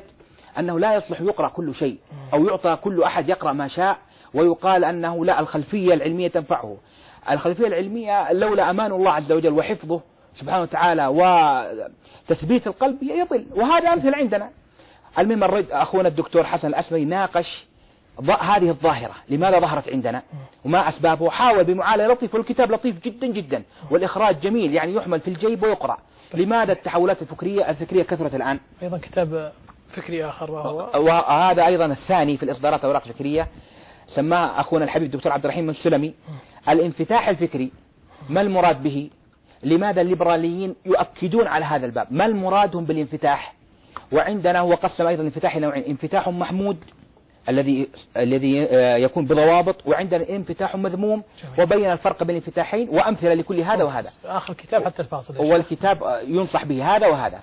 أنه لا يصلح يقرأ كل شيء أو يعطى كل أحد يقرأ ما شاء ويقال أنه لا، الخلفية العلمية تنفعه. الخلفية العلمية لولا أمان الله عز وجل وحفظه سبحانه وتعالى وتثبيت القلب يضل، وهذا أمثل عندنا. المهم أخونا الدكتور حسن الأسمري ناقش هذه الظاهرة، لماذا ظهرت عندنا وما أسبابه، وحاول بمعالجة لطيفة، والكتاب لطيف جدا جدا والإخراج جميل، يعني يحمل في الجيب ويقرأ. لماذا التحولات الفكرية كثرت الآن؟ أيضا كتاب فكري آخر وهذا أيضا الثاني في الإصدارات أوراق فكرية، سماه أخونا الحبيب الدكتور عبد الرحيم السلمي الانفتاح الفكري. ما المراد به؟ لماذا الليبراليين يؤكدون على هذا الباب؟ ما المرادهم بالانفتاح؟ وعندنا هو قسم أيضا الانفتاح إلى نوعين: انفتاح محمود الذي يكون بضوابط، وعندنا انفتاح مذموم، وبين الفرق بين الانفتاحين وأمثلة لكل هذا وهذا. آخر كتاب حتى الفاصل، والكتاب ينصح به هذا وهذا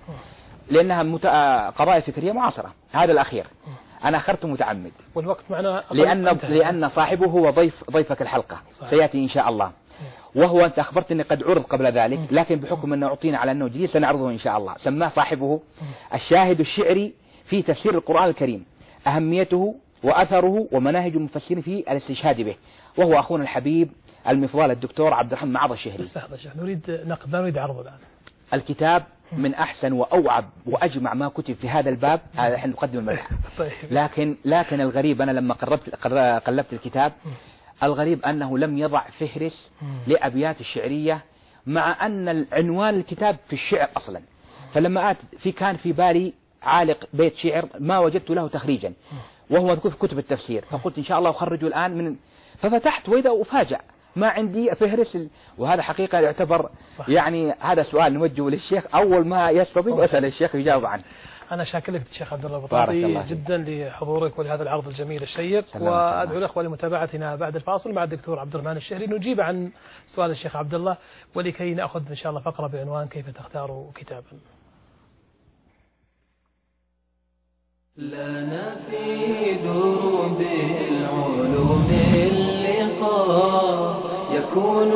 لأنها قضايا فكرية معاصرة. هذا الأخير أنا أخرته متعمد، والوقت معنا لأن صاحبه هو ضيفك الحلقة صحيح. سيأتي إن شاء الله، وهو أنت أخبرتني قد عرض قبل ذلك، لكن بحكم أنه أعطينا على أنه جديد سنعرضه إن شاء الله. سماه صاحبه الشاهد الشعري في تفسير القرآن الكريم، أهميته وأثره ومناهج المفسرين في الاستشهاد به، وهو أخونا الحبيب المفضل الدكتور عبد الرحمن معاذ الشهري. نريد نقد، نريد عرض الآن. الكتاب من أحسن وأوعب وأجمع ما كتب في هذا الباب. هذا الحين نقدم المدح. لكن الغريب أنا لما قلبت الكتاب، الغريب أنه لم يضع فهرس لأبيات الشعرية، مع أن العنوان الكتاب في الشعر أصلا. فلما كان في بالي عالق بيت شعر ما وجدت له تخريجا، وهو مذكور في كتب التفسير، فقلت إن شاء الله أخرجه الآن ففتحت وإذا أفاجأ ما عندي فهرس. وهذا حقيقة يعتبر يعني هذا سؤال نوجهه للشيخ، أول ما يستطيع أسأل الشيخ يجاوب عنه. أنا شاكر لك الشيخ عبد الله بطاطي جدا لحضورك ولهذا العرض الجميل الشيق، وأدعو الأخوة لمتابعتنا بعد الفاصل مع الدكتور عبد الرحمن الشهري نجيب عن سؤال الشيخ عبد الله، ولكي نأخذ إن شاء الله فقرة بعنوان كيف تختار كتابا. لنا في دروب العلوم اللقاء يكون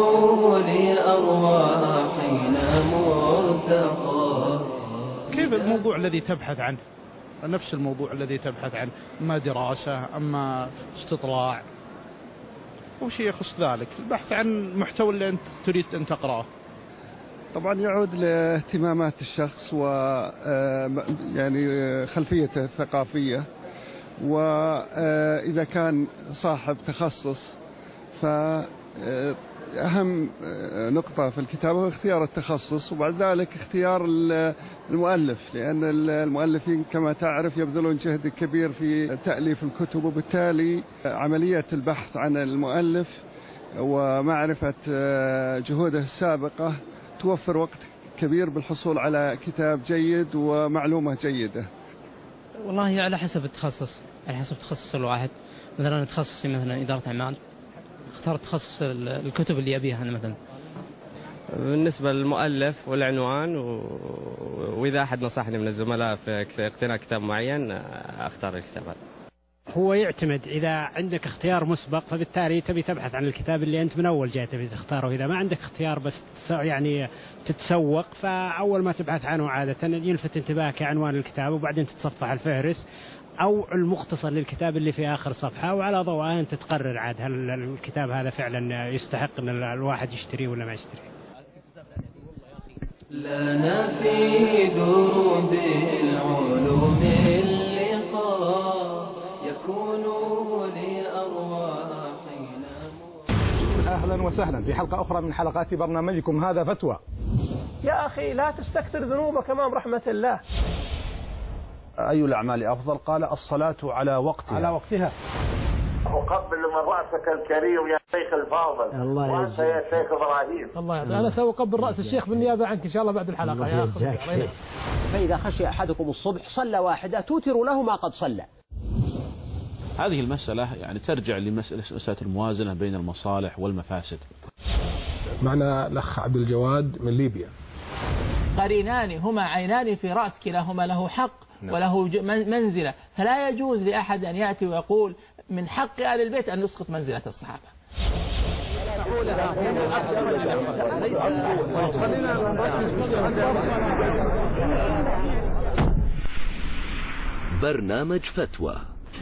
لأرواحنا مرتقى. كيف الموضوع الذي تبحث عنه؟ نفس الموضوع الذي تبحث عنه، أما دراسة أما استطلاع أو شيء يخص ذلك، البحث عن المحتوى اللي أنت تريد أن تقرأه. طبعا يعود لاهتمامات الشخص و يعني خلفيته الثقافية، وإذا كان صاحب تخصص فأهم نقطة في الكتابة هو اختيار التخصص، وبعد ذلك اختيار المؤلف، لأن المؤلفين كما تعرف يبذلون جهد كبير في تأليف الكتب، وبالتالي عملية البحث عن المؤلف ومعرفة جهوده السابقة توفر وقت كبير بالحصول على كتاب جيد ومعلومة جيدة. والله على حسب التخصص، على حسب تخصص الواحد. مثلا أنا تخصصي مثلا إدارة أعمال، اختار تخصص الكتب اللي أبيها أنا مثلا. بالنسبة للمؤلف والعنوان وإذا أحد نصحني من الزملاء في اقتناء كتاب معين أختار الكتاب هذا. هو يعتمد إذا عندك اختيار مسبق فبالتالي تبي تبحث عن الكتاب اللي أنت من أول جاي تبي تختاره. إذا ما عندك اختيار بس يعني تتسوق، فأول ما تبحث عنه عادة يلفت انتباهك عنوان الكتاب، وبعدين تتصفح الفهرس أو المختصر للكتاب اللي في آخر صفحة، وعلى ضوءها أنت تقرر عاد هل الكتاب هذا فعلا يستحق أن الواحد يشتريه ولا ما يشتريه. لنا في دروب العلوم اللقاء يكون لأرواحنا. أهلا وسهلا في حلقة أخرى من حلقات برنامجكم هذا فتوى. يا أخي لا تستكثر ذنوبك أمام رحمة الله. أي الأعمال أفضل؟ قال الصلاة على وقتها. على وقتها. أقبل من رأسك الكريم يا شيخ الفاضل، وأنت يا شيخ إبراهيم. الله يعطيك. أنا سأقبل رأس الشيخ بالنيابة عنك إن شاء الله بعد الحلقة. يا أخي فإذا خشي أحدكم الصبح صلى واحدة توتر له ما قد صلى. هذه المسألة يعني ترجع لمسألة الموازنة بين المصالح والمفاسد. معنا الأخ عبد الجواد من ليبيا. قرينان هما عينان في رأس، كلاهما له حق وله منزلة، فلا يجوز لأحد أن يأتي ويقول من حق آل البيت أن يسقط منزلة الصحابة. برنامج فتوى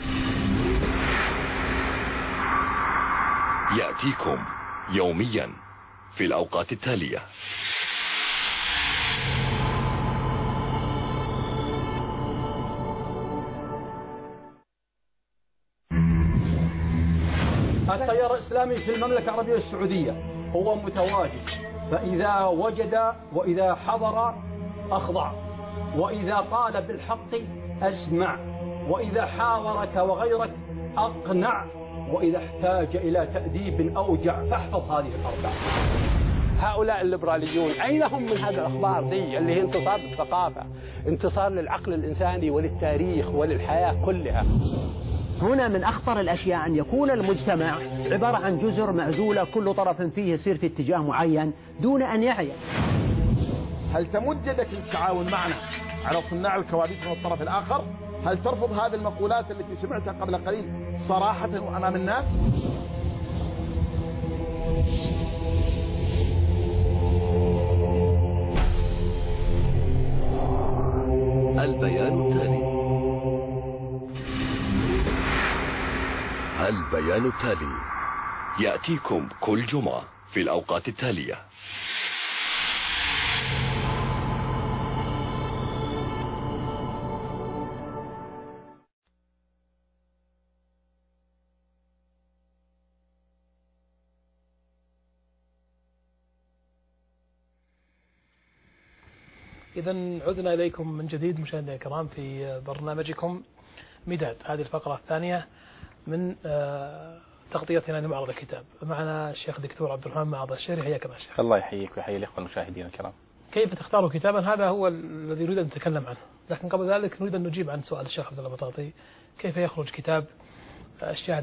يأتيكم يوميا في الأوقات التالية: التيار الإسلامي في المملكة العربية السعودية هو متواجد، فإذا وجد وإذا حضر أخضع، وإذا قال بالحق أسمع، وإذا حاورك وغيرك أقنع، وإذا احتاج إلى تأديب أوجع فاحفظ هذه الأربعة. هؤلاء الليبراليون أين هم من هذه الأخبار دي اللي هي انتصار للثقافة، انتصار للعقل الإنساني وللتاريخ وللحياة كلها؟ هنا من أخطر الأشياء أن يكون المجتمع عبارة عن جزر معزولة، كل طرف فيه يسير في اتجاه معين دون أن يعي. هل تمد يدك للتعاون معنا على صناع الكوابيس من الطرف الآخر؟ هل ترفض هذه المقولات التي سمعتها قبل قليل صراحة وأمام الناس؟ البيان التالي. البيان التالي يأتيكم كل جمعة في الأوقات التالية: إذا عدنا إليكم من جديد مشاهدينا الكرام في برنامجكم مداد، هذه الفقرة الثانية من تغطيتنا لمعرض الكتاب. معنا الشيخ دكتور عبد الرحمن معرض الشهري، حياك الله شيخ. الله يحييك ويحيي الإخوة المشاهدين الكرام. كيف تختار كتابا؟ هذا هو الذي نريد أن نتكلم عنه، لكن قبل ذلك نريد أن نجيب عن سؤال الشيخ عبد الله بطاطي: كيف يخرج كتاب الشاهد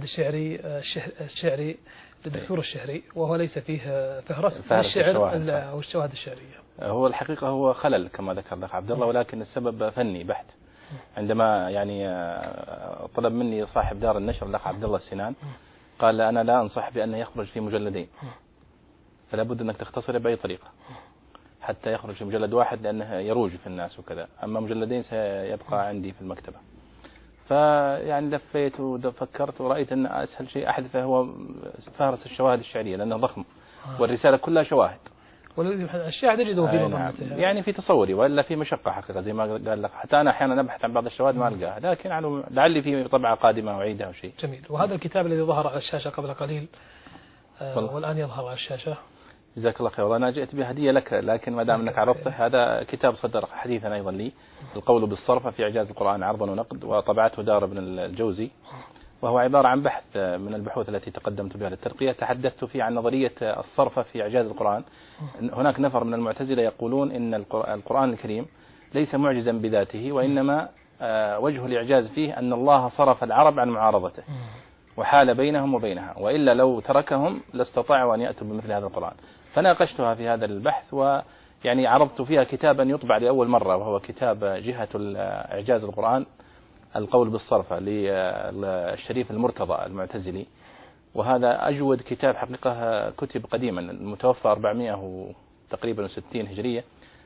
الشعري للدكتور الشهري وهو ليس فيه فهرس الشعر أو الشواهد الشعرية؟ هو الحقيقة هو خلل كما ذكر الأخ عبد الله، ولكن السبب فني بحت. عندما يعني طلب مني صاحب دار النشر الأخ عبد الله السنان، قال أنا لا أنصح بأنه يخرج في مجلدين، فلا بد أنك تختصر بأي طريقة حتى يخرج في مجلد واحد، لأنه يروج في الناس وكذا، أما مجلدين سيبقى عندي في المكتبة. فيعني لفيت وفكرت ورأيت أن أسهل شيء أحدثه هو فهرس الشواهد الشعرية، لأنه ضخم والرسالة كلها شواهد. الشاهد يجده في نعم. يعني في تصوري، وإلا في مشقة حقيقة زي ما قال لك، حتى أنا أحيانا أبحث عن بعض الشواهد ما ألقاها، لكن لعلي في طبعة قادمة أعيدها أو شيء. جميل. وهذا الكتاب الذي ظهر على الشاشة قبل قليل والآن يظهر على الشاشة، جزاك الله خير. وأنا جئت بهدية لك، لكن ما دام أنك عرضته، هذا كتاب صدر حديثا أيضا لي، القول بالصرف في إعجاز القرآن عرضا ونقد، وطبعته دار ابن الجوزي، وهو عبارة عن بحث من البحوث التي تقدمت بها للترقية. تحدثت فيه عن نظرية الصرف في إعجاز القرآن. هناك نفر من المعتزلة يقولون إن القرآن الكريم ليس معجزا بذاته، وإنما وجه الإعجاز فيه أن الله صرف العرب عن معارضته وحال بينهم وبينها، وإلا لو تركهم لاستطاعوا أن يأتوا بمثل هذا القرآن. فناقشتها في هذا البحث، ويعني عرضت فيها كتابا يطبع لأول مرة، وهو كتاب جهة إعجاز القرآن القول بالصرفة للشريف المرتضى المعتزلي، وهذا أجود كتاب حقيقة كتب قديما، المتوفى 460 هجرية،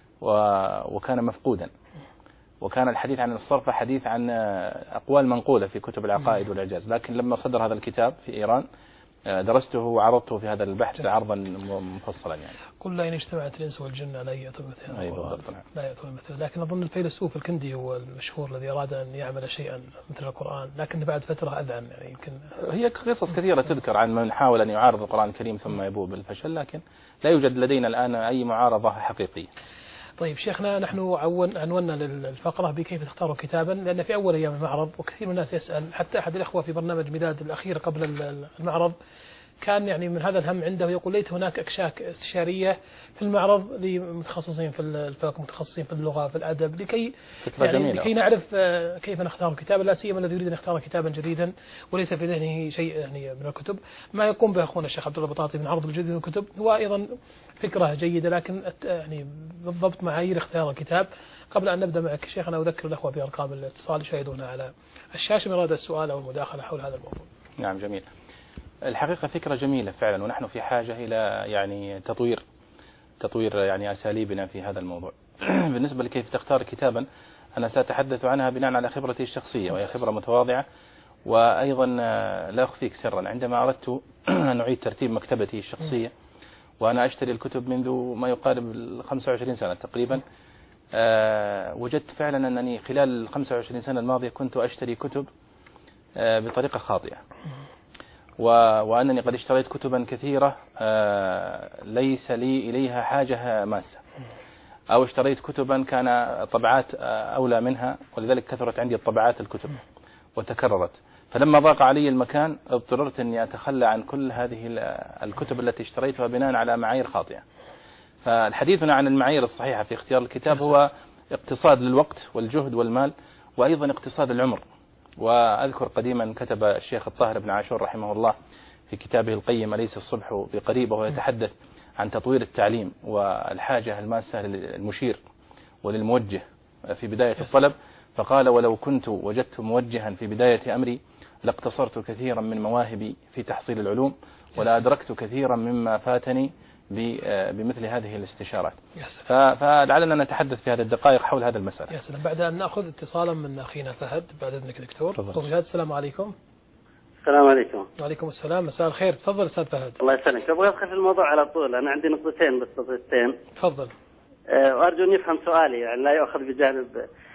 وكان مفقودا، وكان الحديث عن الصرفة حديث عن أقوال منقولة في كتب العقائد والإعجاز. لكن لما صدر هذا الكتاب في إيران درسته وعرضته في هذا البحث عرضا مفصلا. يعني كل إن اجتمعت الإنس والجن لا يأتون مثله، لا يأتون مثله. لكن أظن الفيلسوف الكندي هو المشهور الذي أراد أن يعمل شيئا مثل القرآن، لكن بعد فترة أذعن. يعني يمكن هي قصص كثيرة تذكر عن من حاول أن يعارض القرآن الكريم ثم يبوء بالفشل، لكن لا يوجد لدينا الآن أي معارضة حقيقية. طيب شيخنا، نحن عنونا للفقرة بكيف تختار كتابا، لأن في أول أيام المعرض وكثير من الناس يسأل، حتى أحد الأخوة في برنامج مداد الأخير قبل المعرض كان يعني من هذا الهم عنده، يقول ليت هناك أكشاك استشارية في المعرض لمتخصصين في الفقه، متخصصين في اللغة، في الأدب، لكي نعرف كيف نختار كتابا، لا سيما الذي يريد أن يختار كتابا جديدا وليس في ذهنه شيء يعني من الكتب. ما يقوم به أخونا الشيخ عبد الله بطاطي من عرض الجديد من الكتب هو أيضا فكرة جيدة، لكن يعني بالضبط معايير اختيار الكتاب. قبل أن نبدأ معك شيخنا أذكر الأخوة بأرقام الاتصال يشاهدونها على الشاشة من أراد السؤال أو المداخلة حول هذا الموضوع. نعم جميل. الحقيقة فكرة جميلة فعلا، ونحن في حاجة إلى يعني تطوير يعني أساليبنا في هذا الموضوع. بالنسبة لكيف تختار كتابا، أنا سأتحدث عنها بناء على خبرتي الشخصية، وهي خبرة متواضعة. وأيضا لا أخفيك سرا، عندما أردت أن أعيد ترتيب مكتبتي الشخصية، وأنا أشتري الكتب منذ ما يقارب 25 سنة تقريبا، وجدت فعلا أنني خلال 25 سنة الماضية كنت أشتري كتب بطريقة خاطئة، وأنني قد اشتريت كتبا كثيرة ليس لي إليها حاجة ماسة، أو اشتريت كتبا كان طبعات أولى منها، ولذلك كثرت عندي الطبعات الكتب وتكررت. فلما ضاق علي المكان اضطررت أني أتخلى عن كل هذه الكتب التي اشتريتها بناء على معايير خاطئة. فالحديث هنا عن المعايير الصحيحة في اختيار الكتاب هو اقتصاد للوقت والجهد والمال، وأيضا اقتصاد العمر. وأذكر قديما كتب الشيخ الطاهر بن عاشور رحمه الله في كتابه القيم أليس الصبح بقريب، وهو يتحدث عن تطوير التعليم والحاجة الماسة للمشير وللموجه في بداية الطلب، فقال: ولو كنت وجدت موجها في بداية أمري لاقتصرت كثيرا من مواهبي في تحصيل العلوم، ولا أدركت كثيرا مما فاتني بمثل هذه الاستشارات. فلعلنا نتحدث في هذه الدقائق حول هذا المسألة. يا سلام. بعد أن نأخذ اتصالا من أخينا فهد بعد إذنك دكتور. فهد، السلام عليكم. السلام عليكم. وعليكم السلام، مساء الخير. تفضل أستاذ فهد. الله يسلمك. أبغى أدخل في الموضوع على طول، أنا عندي نقطتين بس نقطتين. تفضل. وأرجو أن يفهم سؤالي، يعني لا يؤخذ بجانب.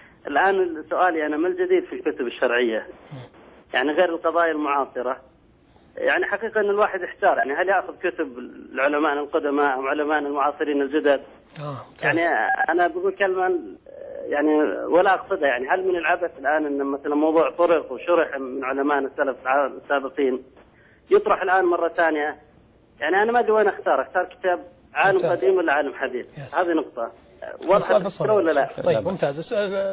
الآن سؤالي أنا ما الجديد في الكتب الشرعية؟ يعني غير القضايا المعاصرة. يعني حقيقة أن الواحد يحتار، يعني هل يأخذ كتب العلماء القدماء أو علماء المعاصرين الجدد؟ يعني أنا بقول كلمة يعني ولا أقصدها، يعني هل من العبث الآن أن مثلا موضوع طرق وشرح من علماء السلف السابقين يطرح الآن مرة ثانية؟ يعني أنا ما أدري وين أختار كتاب عالم قديم ولا عالم حديث. هذه نقطة. واضحة الفكرة ولا لا؟ طيب ممتاز.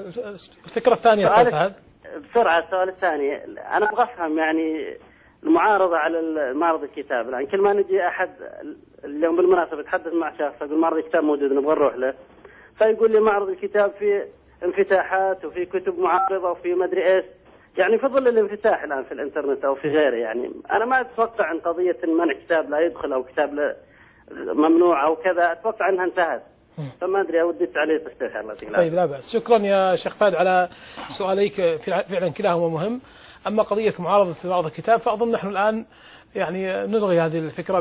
الفكرة الثانية فهد. بسرعة السؤال الثاني، أنا أبغى أفهم يعني المعارضة على معرض الكتاب. الآن كل ما نجي أحد اليوم بالمناسبة أتحدث مع شخص أقول معرض الكتاب موجود نبغى نروح له، فيقول لي معرض الكتاب في انفتاحات وفي كتب معارضة وفي مدري إيش. يعني في ظل الانفتاح الآن في الإنترنت أو في غيره، يعني أنا ما أتوقع عن قضية منع كتاب لا يدخل أو كتاب لا ممنوع أو كذا، أتوقع أنها انتهت. فما أدري أودي تعليق استفسار الله. طيب لا بأس. شكرا يا شيخ فهد على سؤاليك، فعلا كلاهما مهم. أما قضية معارضة في معرض الكتاب فأظن نحن الآن يعني نلغي هذه الفكرة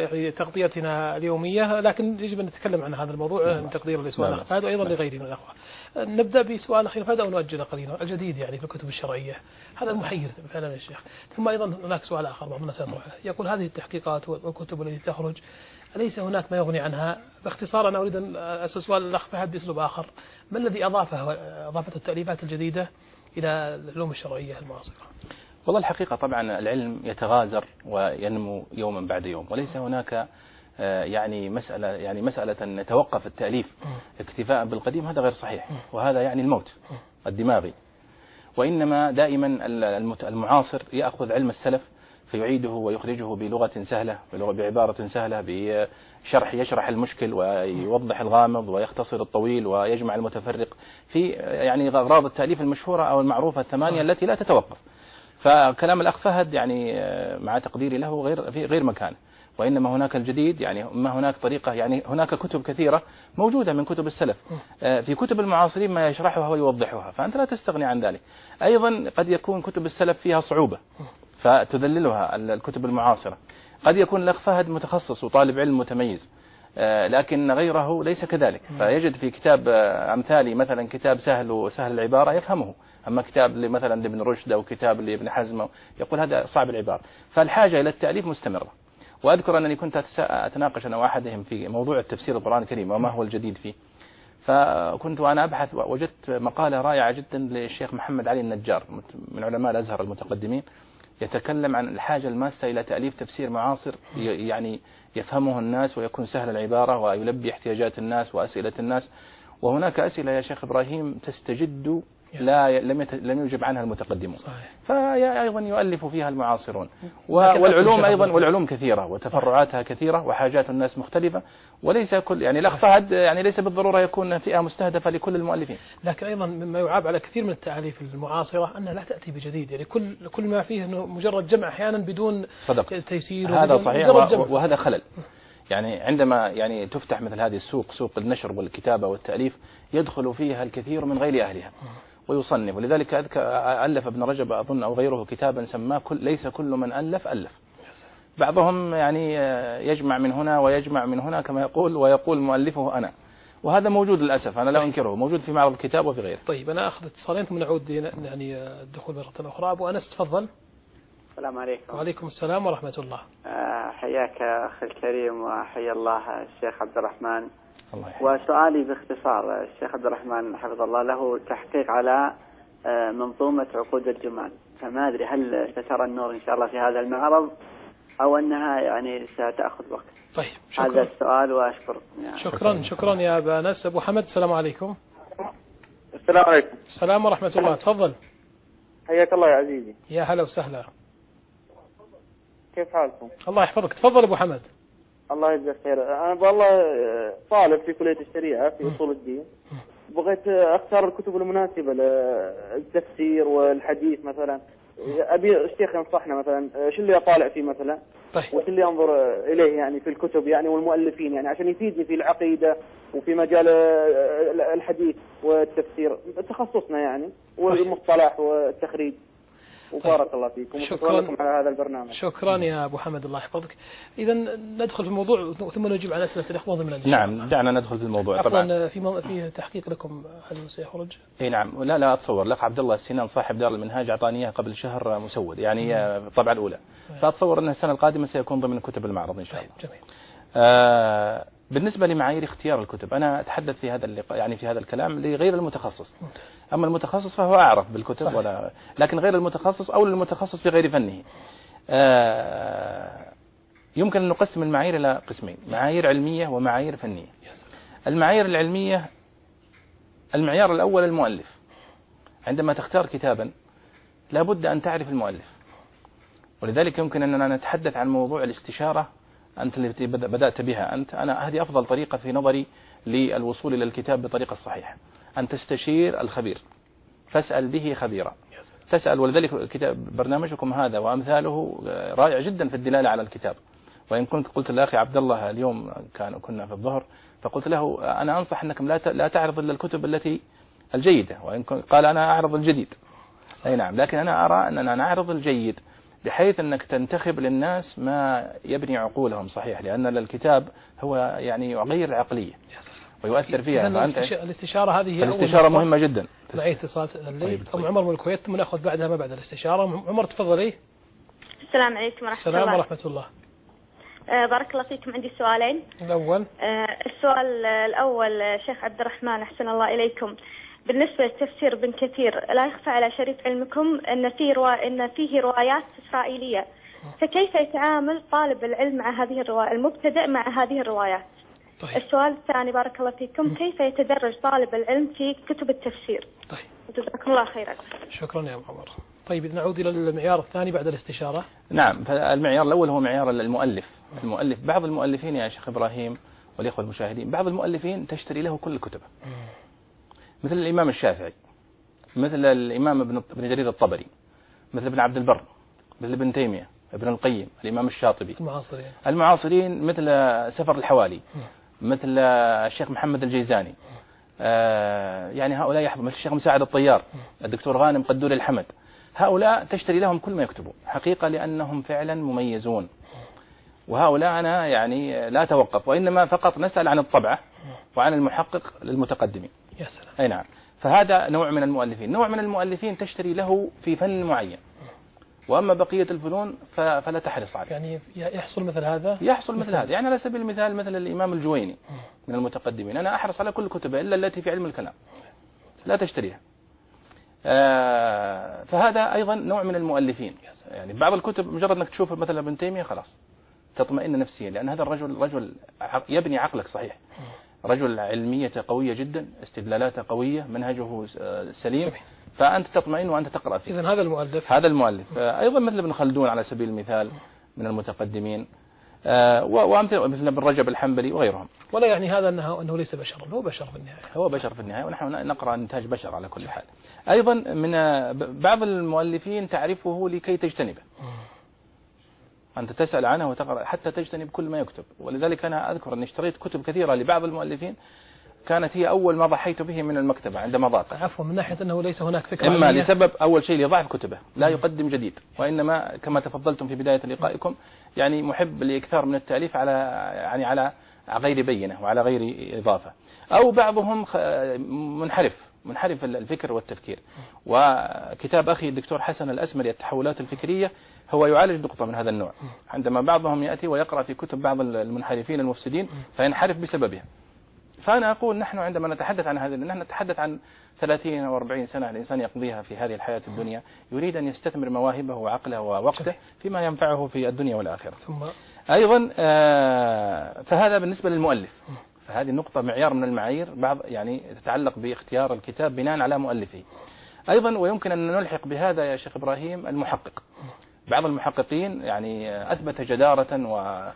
بتغطيتنا اليومية، لكن يجب أن نتكلم عن هذا الموضوع تقديرا لسؤال الأخ فهد وأيضا لغيره من الأخوة. نبدأ بسؤال الأخير فهد أو نؤجل قليلا؟ الجديد يعني في الكتب الشرعية، هذا المحير فعلا يا شيخ. ثم أيضا هناك سؤال آخر بعض الناس يطرحه، يقول هذه التحقيقات والكتب التي تخرج أليس هناك ما يغني عنها؟ باختصار أنا أريد أن أسأل سؤال الأخ فهد بأسلوب آخر، ما الذي أضافته التأليفات الجديدة إلى العلوم الشرعية المعاصرة؟ والله الحقيقة طبعا العلم يتغازر وينمو يوما بعد يوم، وليس هناك يعني مسألة نتوقف التأليف اكتفاء بالقديم، هذا غير صحيح، وهذا يعني الموت الدماغي. وإنما دائما المعاصر يأخذ علم السلف فيعيده ويخرجه بلغة سهلة، بعبارة سهلة، يشرح المشكل ويوضح الغامض ويختصر الطويل ويجمع المتفرق في يعني أغراض التأليف المشهورة أو المعروفة الثمانية التي لا تتوقف. فكلام الأخ فهد يعني مع تقديري له غير مكانه، وإنما هناك الجديد، يعني ما هناك طريقة، يعني هناك كتب كثيرة موجودة من كتب السلف، في كتب المعاصرين ما يشرحها ويوضحها، فأنت لا تستغني عن ذلك. أيضا قد يكون كتب السلف فيها صعوبة فتذللها الكتب المعاصرة. قد يكون الأخ فهد متخصص وطالب علم متميز، لكن غيره ليس كذلك، فيجد في كتاب أمثالي مثلا كتاب سهل العبارة يفهمه، أما كتاب مثلا لابن رشد أو كتاب لابن حزم يقول هذا صعب العبارة. فالحاجة إلى التأليف مستمرة. وأذكر أنني كنت أتناقش أنا وأحدهم في موضوع التفسير القرآن الكريم وما هو الجديد فيه، فكنت وأنا أبحث وجدت مقالة رائعة جدا للشيخ محمد علي النجار من علماء الأزهر المتقدمين، يتكلم عن الحاجة الماسة إلى تأليف تفسير معاصر يعني يفهمه الناس ويكون سهل العبارة ويلبي احتياجات الناس وأسئلة الناس. وهناك أسئلة يا شيخ إبراهيم تستجد لم يجب عنها المتقدمون، فأيضا يؤلف فيها المعاصرون. والعلوم أيضا، والعلوم كثيرة وتفرعاتها كثيرة وحاجات الناس مختلفة، وليس كل يعني الأخ فهد يعني ليس بالضرورة يكون فئة مستهدفة لكل المؤلفين. لكن أيضا مما يعاب على كثير من التأليف المعاصرة أنها لا تأتي بجديد، يعني كل ما فيه إنه مجرد جمع أحيانا بدون تيسير. هذا صحيح وهذا خلل. يعني عندما يعني تفتح مثل هذه السوق، سوق النشر والكتابة والتأليف، يدخل فيها الكثير من غير أهلها ويصنف. ولذلك ألف ابن رجب أظن أو غيره كتابا سماه ليس كل من ألف. بعضهم يعني يجمع من هنا ويجمع من هنا كما يقول، ويقول مؤلفه أنا، وهذا موجود للأسف، أنا لا أنكره، موجود في معرض الكتاب وفي غيره. طيب أنا أخذ اتصالين ثم نعود يعني الدخول مرة أخرى. أبو أنس تفضل. السلام عليكم. وعليكم السلام ورحمة الله. حياك أخي الكريم وحيا الله الشيخ عبد الرحمن. الله يحييك. وسؤالي باختصار، الشيخ عبد الرحمن حفظ الله له تحقيق على منظومة عقود الجمال، فما أدري هل سترى النور إن شاء الله في هذا المعرض أو أنها يعني ستأخذ وقت؟ طيب شكرا. هذا السؤال وأشكر. شكرا يا أبا أنس. أبو حمد السلام عليكم. السلام عليكم. السلام ورحمة الله. تفضل. حياك الله يا عزيزي. يا هلا وسهلا. كيف حالكم؟ الله يحفظك. تفضل أبو حمد. الله يجزاك خير. أنا والله طالب في كلية الشريعة في أصول الدين، بغيت أختار الكتب المناسبة للتفسير والحديث مثلا. أبي الشيخ ينصحنا مثلا شو اللي أطالع فيه مثلا، طيب. وش اللي أنظر إليه يعني في الكتب يعني والمؤلفين، يعني عشان يفيدني في العقيدة وفي مجال الحديث والتفسير تخصصنا يعني، والمصطلح والتخريج. وبارك الله فيكم وشكرا لكم على هذا البرنامج. شكرا يا أبو حمد الله يحفظك. إذا ندخل في الموضوع ثم نجيب على أسئلة الإخوة ضمن الإجابة. نعم دعنا ندخل في الموضوع. طبعا في تحقيق لكم هل سيخرج؟ اي نعم. لا أتصور. الأخ عبد الله السنان صاحب دار المنهاج أعطاني إياه قبل شهر مسود يعني الطبعة الأولى، فأتصور أن السنة القادمة سيكون ضمن كتب المعرض إن شاء الله. جميل. بالنسبة لمعايير اختيار الكتب، أنا أتحدث في هذا اللقاء يعني في هذا الكلام لغير المتخصص. أما المتخصص فهو أعرف بالكتب ولا، لكن غير المتخصص أو المتخصص في غير فنه يمكن أن نقسم المعايير إلى قسمين: معايير علمية ومعايير فنية. المعايير العلمية، المعيار الأول المؤلف. عندما تختار كتابا لابد أن تعرف المؤلف، ولذلك يمكن أننا نتحدث عن موضوع الاستشارة أنت التي بدأت بها أنت. أنا هذه أفضل طريقة في نظري للوصول إلى الكتاب بطريقة صحيحة، أن تستشير الخبير، فاسأل به خبيرا، تسأل. ولذلك كتاب برنامجكم هذا وأمثاله رائع جدا في الدلالة على الكتاب. وإن كنت قلت لأخي عبد الله اليوم كنا في الظهر، فقلت له أنا أنصح أنكم لا تعرض إلا الكتب التي الجيدة، وإن قال أنا أعرض الجديد. أي نعم، لكن أنا أرى أننا نعرض الجيد بحيث أنك تنتخب للناس ما يبني عقولهم صحيح، لأن الكتاب هو يعني يغير العقلية ويؤثر فيها. الاستشارة هذه هي الاستشارة مهمة جدا. معي اتصال الليل أم عمر من الكويت ثم نأخذ بعدها ما بعد الاستشارة. عمر تفضلي. السلام عليكم ورحمة الله. السلام ورحمة الله. بارك الله فيكم. عندي سؤالين. الأول السؤال الأول شيخ عبد الرحمن أحسن الله إليكم، بالنسبة لتفسير ابن كثير لا يخفى على شريف علمكم أن فيه روايات إسرائيلية، فكيف يتعامل طالب العلم مع هذه الروايات، المبتدئ مع هذه الروايات؟ طيب. السؤال الثاني بارك الله فيكم، كيف يتدرج طالب العلم في كتب التفسير؟ طيب. جزاكم الله خيرا. شكرا يا عمر. طيب نعود إلى المعيار الثاني بعد الاستشارة. نعم، المعيار الأول هو معيار المؤلف. بعض المؤلفين يا شيخ إبراهيم والإخوة المشاهدين، بعض المؤلفين تشتري له كل الكتب، مثل الإمام الشافعي، مثل الإمام ابن جرير الطبري، مثل ابن عبد البر، مثل ابن تيمية، ابن القيم، الإمام الشاطبي. المعاصرين مثل سفر الحوالي، مثل الشيخ محمد الجيزاني، يعني هؤلاء يحفظ، مثل الشيخ مساعد الطيار، الدكتور غانم قدور الحمد. هؤلاء تشتري لهم كل ما يكتبون حقيقة لأنهم فعلا مميزون. وهؤلاء أنا يعني لا توقف، وإنما فقط نسأل عن الطبعة وعن المحقق للمتقدمين. يا سلام. أي نعم. فهذا نوع من المؤلفين. نوع من المؤلفين تشتري له في فن معين، وأما بقية الفنون فلا تحرص عليه. يعني يحصل مثل هذا؟ يحصل مثل هذا. يعني على سبيل المثال مثل الإمام الجويني من المتقدمين، أنا أحرص على كل كتبه إلا التي في علم الكلام لا تشتريها. فهذا أيضا نوع من المؤلفين. يعني بعض الكتب مجرد أنك تشوف مثلا ابن تيمية خلاص تطمئن نفسيا، لأن هذا الرجل رجل يبني عقلك صحيح، رجل علميته قوية جدا، استدلالاته قوية، منهجه سليم، فأنت تطمئن وأنت تقرأ فيه. إذن هذا المؤلف. أيضا مثل ابن خلدون على سبيل المثال من المتقدمين، وأمثل مثل ابن رجب الحنبلي وغيرهم. ولا يعني هذا أنه ليس بشرا، هو بشر في النهاية. هو بشر في النهاية، ونحن نقرأ نتاج بشر على كل حال. أيضا من بعض المؤلفين تعرفه لكي تجتنبه. أنت تسأل عنه وتقرأ حتى تجتنب كل ما يكتب. ولذلك أنا أذكر أني اشتريت كتب كثيرة لبعض المؤلفين كانت هي أول ما ضحيت به من المكتبة عندما ضاق. عفوا، من ناحية أنه ليس هناك فكرة إما لسبب أول شيء لضعف كتبه، لا يقدم جديد، وإنما كما تفضلتم في بداية لقائكم يعني محب لإكثار من التأليف على غير بينة وعلى غير إضافة. أو بعضهم منحرف الفكر والتفكير. وكتاب أخي الدكتور حسن الأسمري التحولات الفكرية هو يعالج نقطة من هذا النوع، عندما بعضهم يأتي ويقرأ في كتب بعض المنحرفين المفسدين فينحرف بسببها. فأنا أقول نحن عندما نتحدث عن هذا، نحن نتحدث عن 30 أو 40 سنة الإنسان يقضيها في هذه الحياة الدنيا، يريد أن يستثمر مواهبه وعقله ووقته فيما ينفعه في الدنيا والآخرة. أيضا فهذا بالنسبة للمؤلف، فهذه النقطة معيار من المعايير بعض يعني تتعلق باختيار الكتاب بناء على مؤلفه. أيضا ويمكن أن نلحق بهذا يا شيخ إبراهيم المحقق. بعض المحققين يعني أثبت جدارة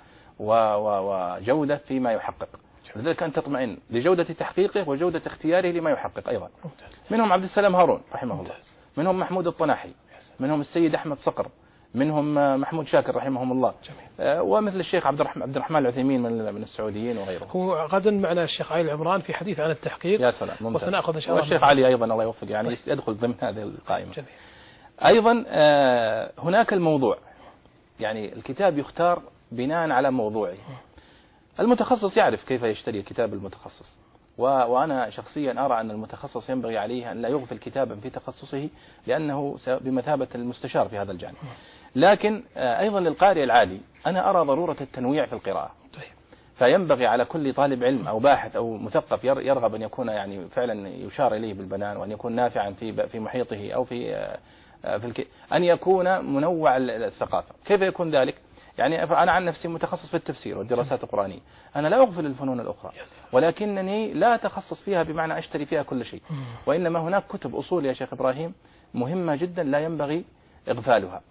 وجودة فيما يحقق، لذلك أن تطمئن لجودة تحقيقه وجودة اختياره لما يحقق. أيضا منهم عبد السلام هارون رحمه الله، منهم محمود الطناحي، منهم السيد أحمد صقر، منهم محمود شاكر رحمهم الله، ومثل الشيخ عبد الرحمن العثيمين من السعوديين وغيره. هو غدا معنا الشيخ علي العمران في حديث عن التحقيق. يا سلام، ممتاز. وسنأخذ إن شاء الله والشيخ علي أيضا الله يوفق يعني يدخل ضمن هذه القائمة. جميل. أيضا هناك الموضوع، يعني الكتاب يختار بناء على موضوعه. المتخصص يعرف كيف يشتري الكتاب المتخصص، وأنا شخصيا أرى أن المتخصص ينبغي عليه أن لا يغفل كتابا في تخصصه لأنه بمثابة المستشار في هذا الجانب. لكن أيضا للقارئ العادي أنا أرى ضرورة التنويع في القراءة. فينبغي على كل طالب علم أو باحث أو مثقف يرغب أن يكون يعني فعلا يشار إليه بالبنان وأن يكون نافعا في محيطه أو أن يكون منوع الثقافة. كيف يكون ذلك؟ يعني أنا عن نفسي متخصص في التفسير والدراسات القرآنية، أنا لا أغفل الفنون الأخرى، ولكنني لا أتخصص فيها بمعنى أشتري فيها كل شيء، وإنما هناك كتب أصول يا شيخ إبراهيم مهمة جدا لا ينبغي إغفالها.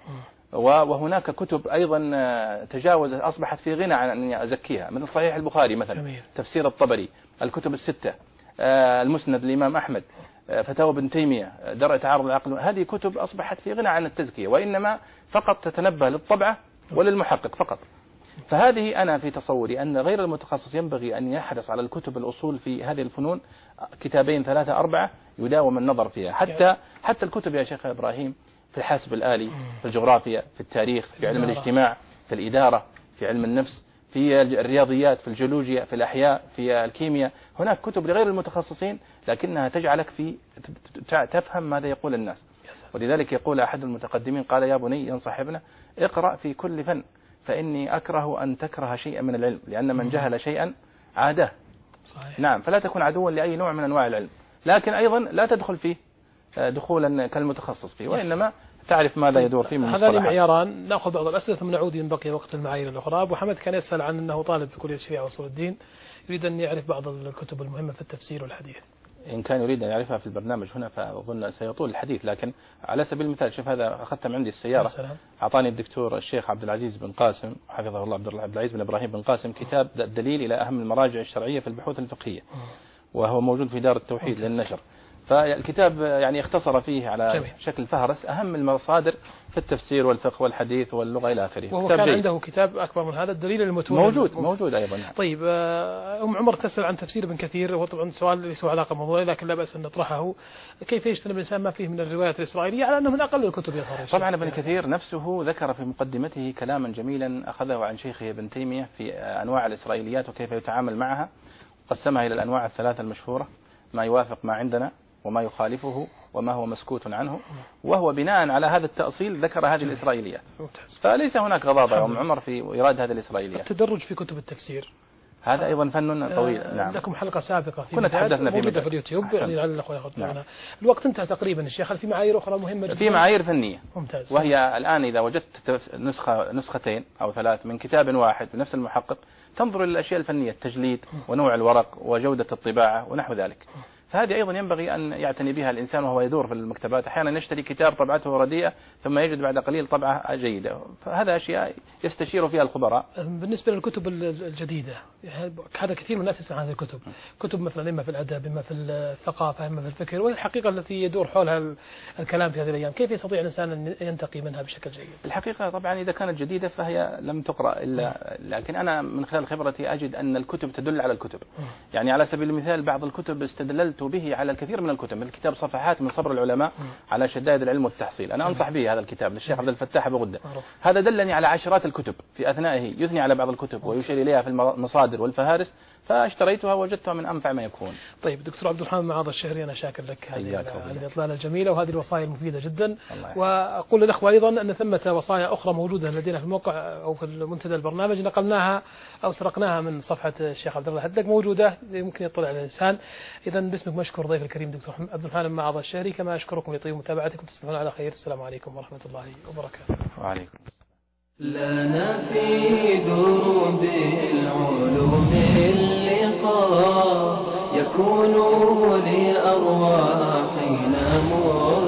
وهناك كتب أيضا تجاوزت أصبحت في غنى عن أن أزكيها، مثل صحيح البخاري مثلا، تفسير الطبري، الكتب الستة، المسند الإمام أحمد، فتاوى ابن تيمية، درء تعارض العقل. هذه كتب أصبحت في غنى عن التزكية، وإنما فقط تتنبه للطبعة وللمحقق فقط. فهذه أنا في تصوري أن غير المتخصص ينبغي أن يحرص على الكتب الأصول في هذه الفنون، 2 3 4 يداوم النظر فيها. حتى الكتب يا شيخ إبراهيم في الحاسب الآلي، في الجغرافيا، في التاريخ، في علم الاجتماع، في الإدارة، في علم النفس، في الرياضيات، في الجيولوجيا، في الأحياء، في الكيمياء، هناك كتب لغير المتخصصين لكنها تجعلك تفهم ماذا يقول الناس. ولذلك يقول أحد المتقدمين قال يا بني ينصح ابنه اقرأ في كل فن فإني أكره أن تكره شيئا من العلم لأن من جهل شيئا عاده. صحيح. نعم، فلا تكون عدوا لأي نوع من أنواع العلم، لكن أيضا لا تدخل فيه دخولا كالمتخصص فيه، وإنما تعرف ماذا يدور فيه من مصطلحات. هذان معياران. نأخذ بعض الأسئلة ثم نعود إن بقي وقت المعايير الأخرى. أبو حمد كان يسأل عن أنه طالب في كلية الشريعة وأصول الدين، يريد أن يعرف بعض الكتب المهمة في التفسير والحديث. إن كان يريد أن يعرفها في البرنامج هنا فأظن سيطول الحديث، لكن على سبيل المثال شوف هذا أخذت من عندي السيارة، أعطاني الدكتور الشيخ عبد العزيز بن قاسم حفظه الله، عبد العزيز بن إبراهيم بن قاسم، كتاب الدليل إلى أهم المراجع الشرعية في البحوث الفقهية، وهو موجود في دار التوحيد للنشر. فالكتاب يعني اختصر فيه على شكل فهرس أهم المصادر في التفسير والفقه والحديث واللغة إلى آخره. وهو كان عنده كتاب أكبر من هذا، الدليل المتون موجود أيضا. طيب أم عمر تسأل عن تفسير ابن كثير، وهو طبعا سؤال ليس علاقة موضوعي لكن لا بأس أن نطرحه. كيف يجتنب الإنسان ما فيه من الروايات الإسرائيلية على أنه من أقل الكتب يظهر؟ طبعا ابن كثير نفسه ذكر في مقدمته كلاما جميلا أخذه عن شيخه ابن تيمية في أنواع الإسرائيليات وكيف يتعامل معها، قسمها إلى الأنواع الثلاثة المشهورة: ما يوافق ما عندنا، وما يخالفه، وما هو مسكوت عنه. وهو بناء على هذا التأصيل ذكر هذه الإسرائيليات، فليس هناك غضاضة يا أم عمر في إيراد هذه الإسرائيليات. التدرج في كتب التفسير هذا أيضا فن طويل. نعم، لكم حلقة سابقة كنا تحدثنا في اليوتيوب، يعني لعل الأخوة يأخذ معنا. الوقت انتهى تقريبا الشيخ. في معايير أخرى مهمة جدا، في معايير فنية ممتاز، وهي الآن إذا وجدت نسختين أو 3 من كتاب واحد بنفس المحقق تنظر إلى الأشياء الفنية، التجليد ونوع الورق وجودة الطباعة ونحو ذلك. فهذه أيضا ينبغي أن يعتني بها الإنسان وهو يدور في المكتبات. أحيانا يشتري كتاب طبعته رديئة ثم يجد بعد قليل طبعة جيدة، فهذا أشياء يستشير فيها الخبراء. بالنسبة للكتب الجديدة، هذا كثير من الناس يسمع عن هذه الكتب، كتب مثلا إما في الأدب إما في الثقافة إما في الفكر، والحقيقة التي يدور حولها الكلام في هذه الأيام، كيف يستطيع الإنسان أن ينتقي منها بشكل جيد؟ الحقيقة طبعا إذا كانت جديدة فهي لم تقرأ إلا، لكن أنا من خلال خبرتي أجد أن الكتب تدل على الكتب. يعني على سبيل المثال بعض الكتب استدللت به على الكثير من الكتب، مثل كتاب صفحات من صبر العلماء على شدائد العلم والتحصيل، أنا أنصح به هذا الكتاب للشيخ عبد الفتاح أبو غدة. هذا دلني على عشرات الكتب في أثنائه يثني على بعض الكتب ويشير إليها في المصادر والفهارس، فاشتريتها ووجدتها من أنفع ما يكون. طيب دكتور عبد الرحمن معاذ الشهري، أنا شاكر لك هذه الإطلالة الجميلة وهذه الوصايا المفيدة جدا، وأقول للأخوة أيضا أن ثمة وصايا أخرى موجودة لدينا في الموقع أو في المنتدى البرنامج، نقلناها أو سرقناها من صفحة الشيخ عبد الله الهدك، موجودة يمكن يطلع على الإنسان. إذا باسمك مشكور ضيف الكريم دكتور عبد الرحمن معاذ الشهري، كما أشكركم لطيب متابعتكم، تصبحون على خير، السلام عليكم ورحمة الله وبركاته. وعليكم. لنا في دروب العلوم اللقاء يكون لأرواحنا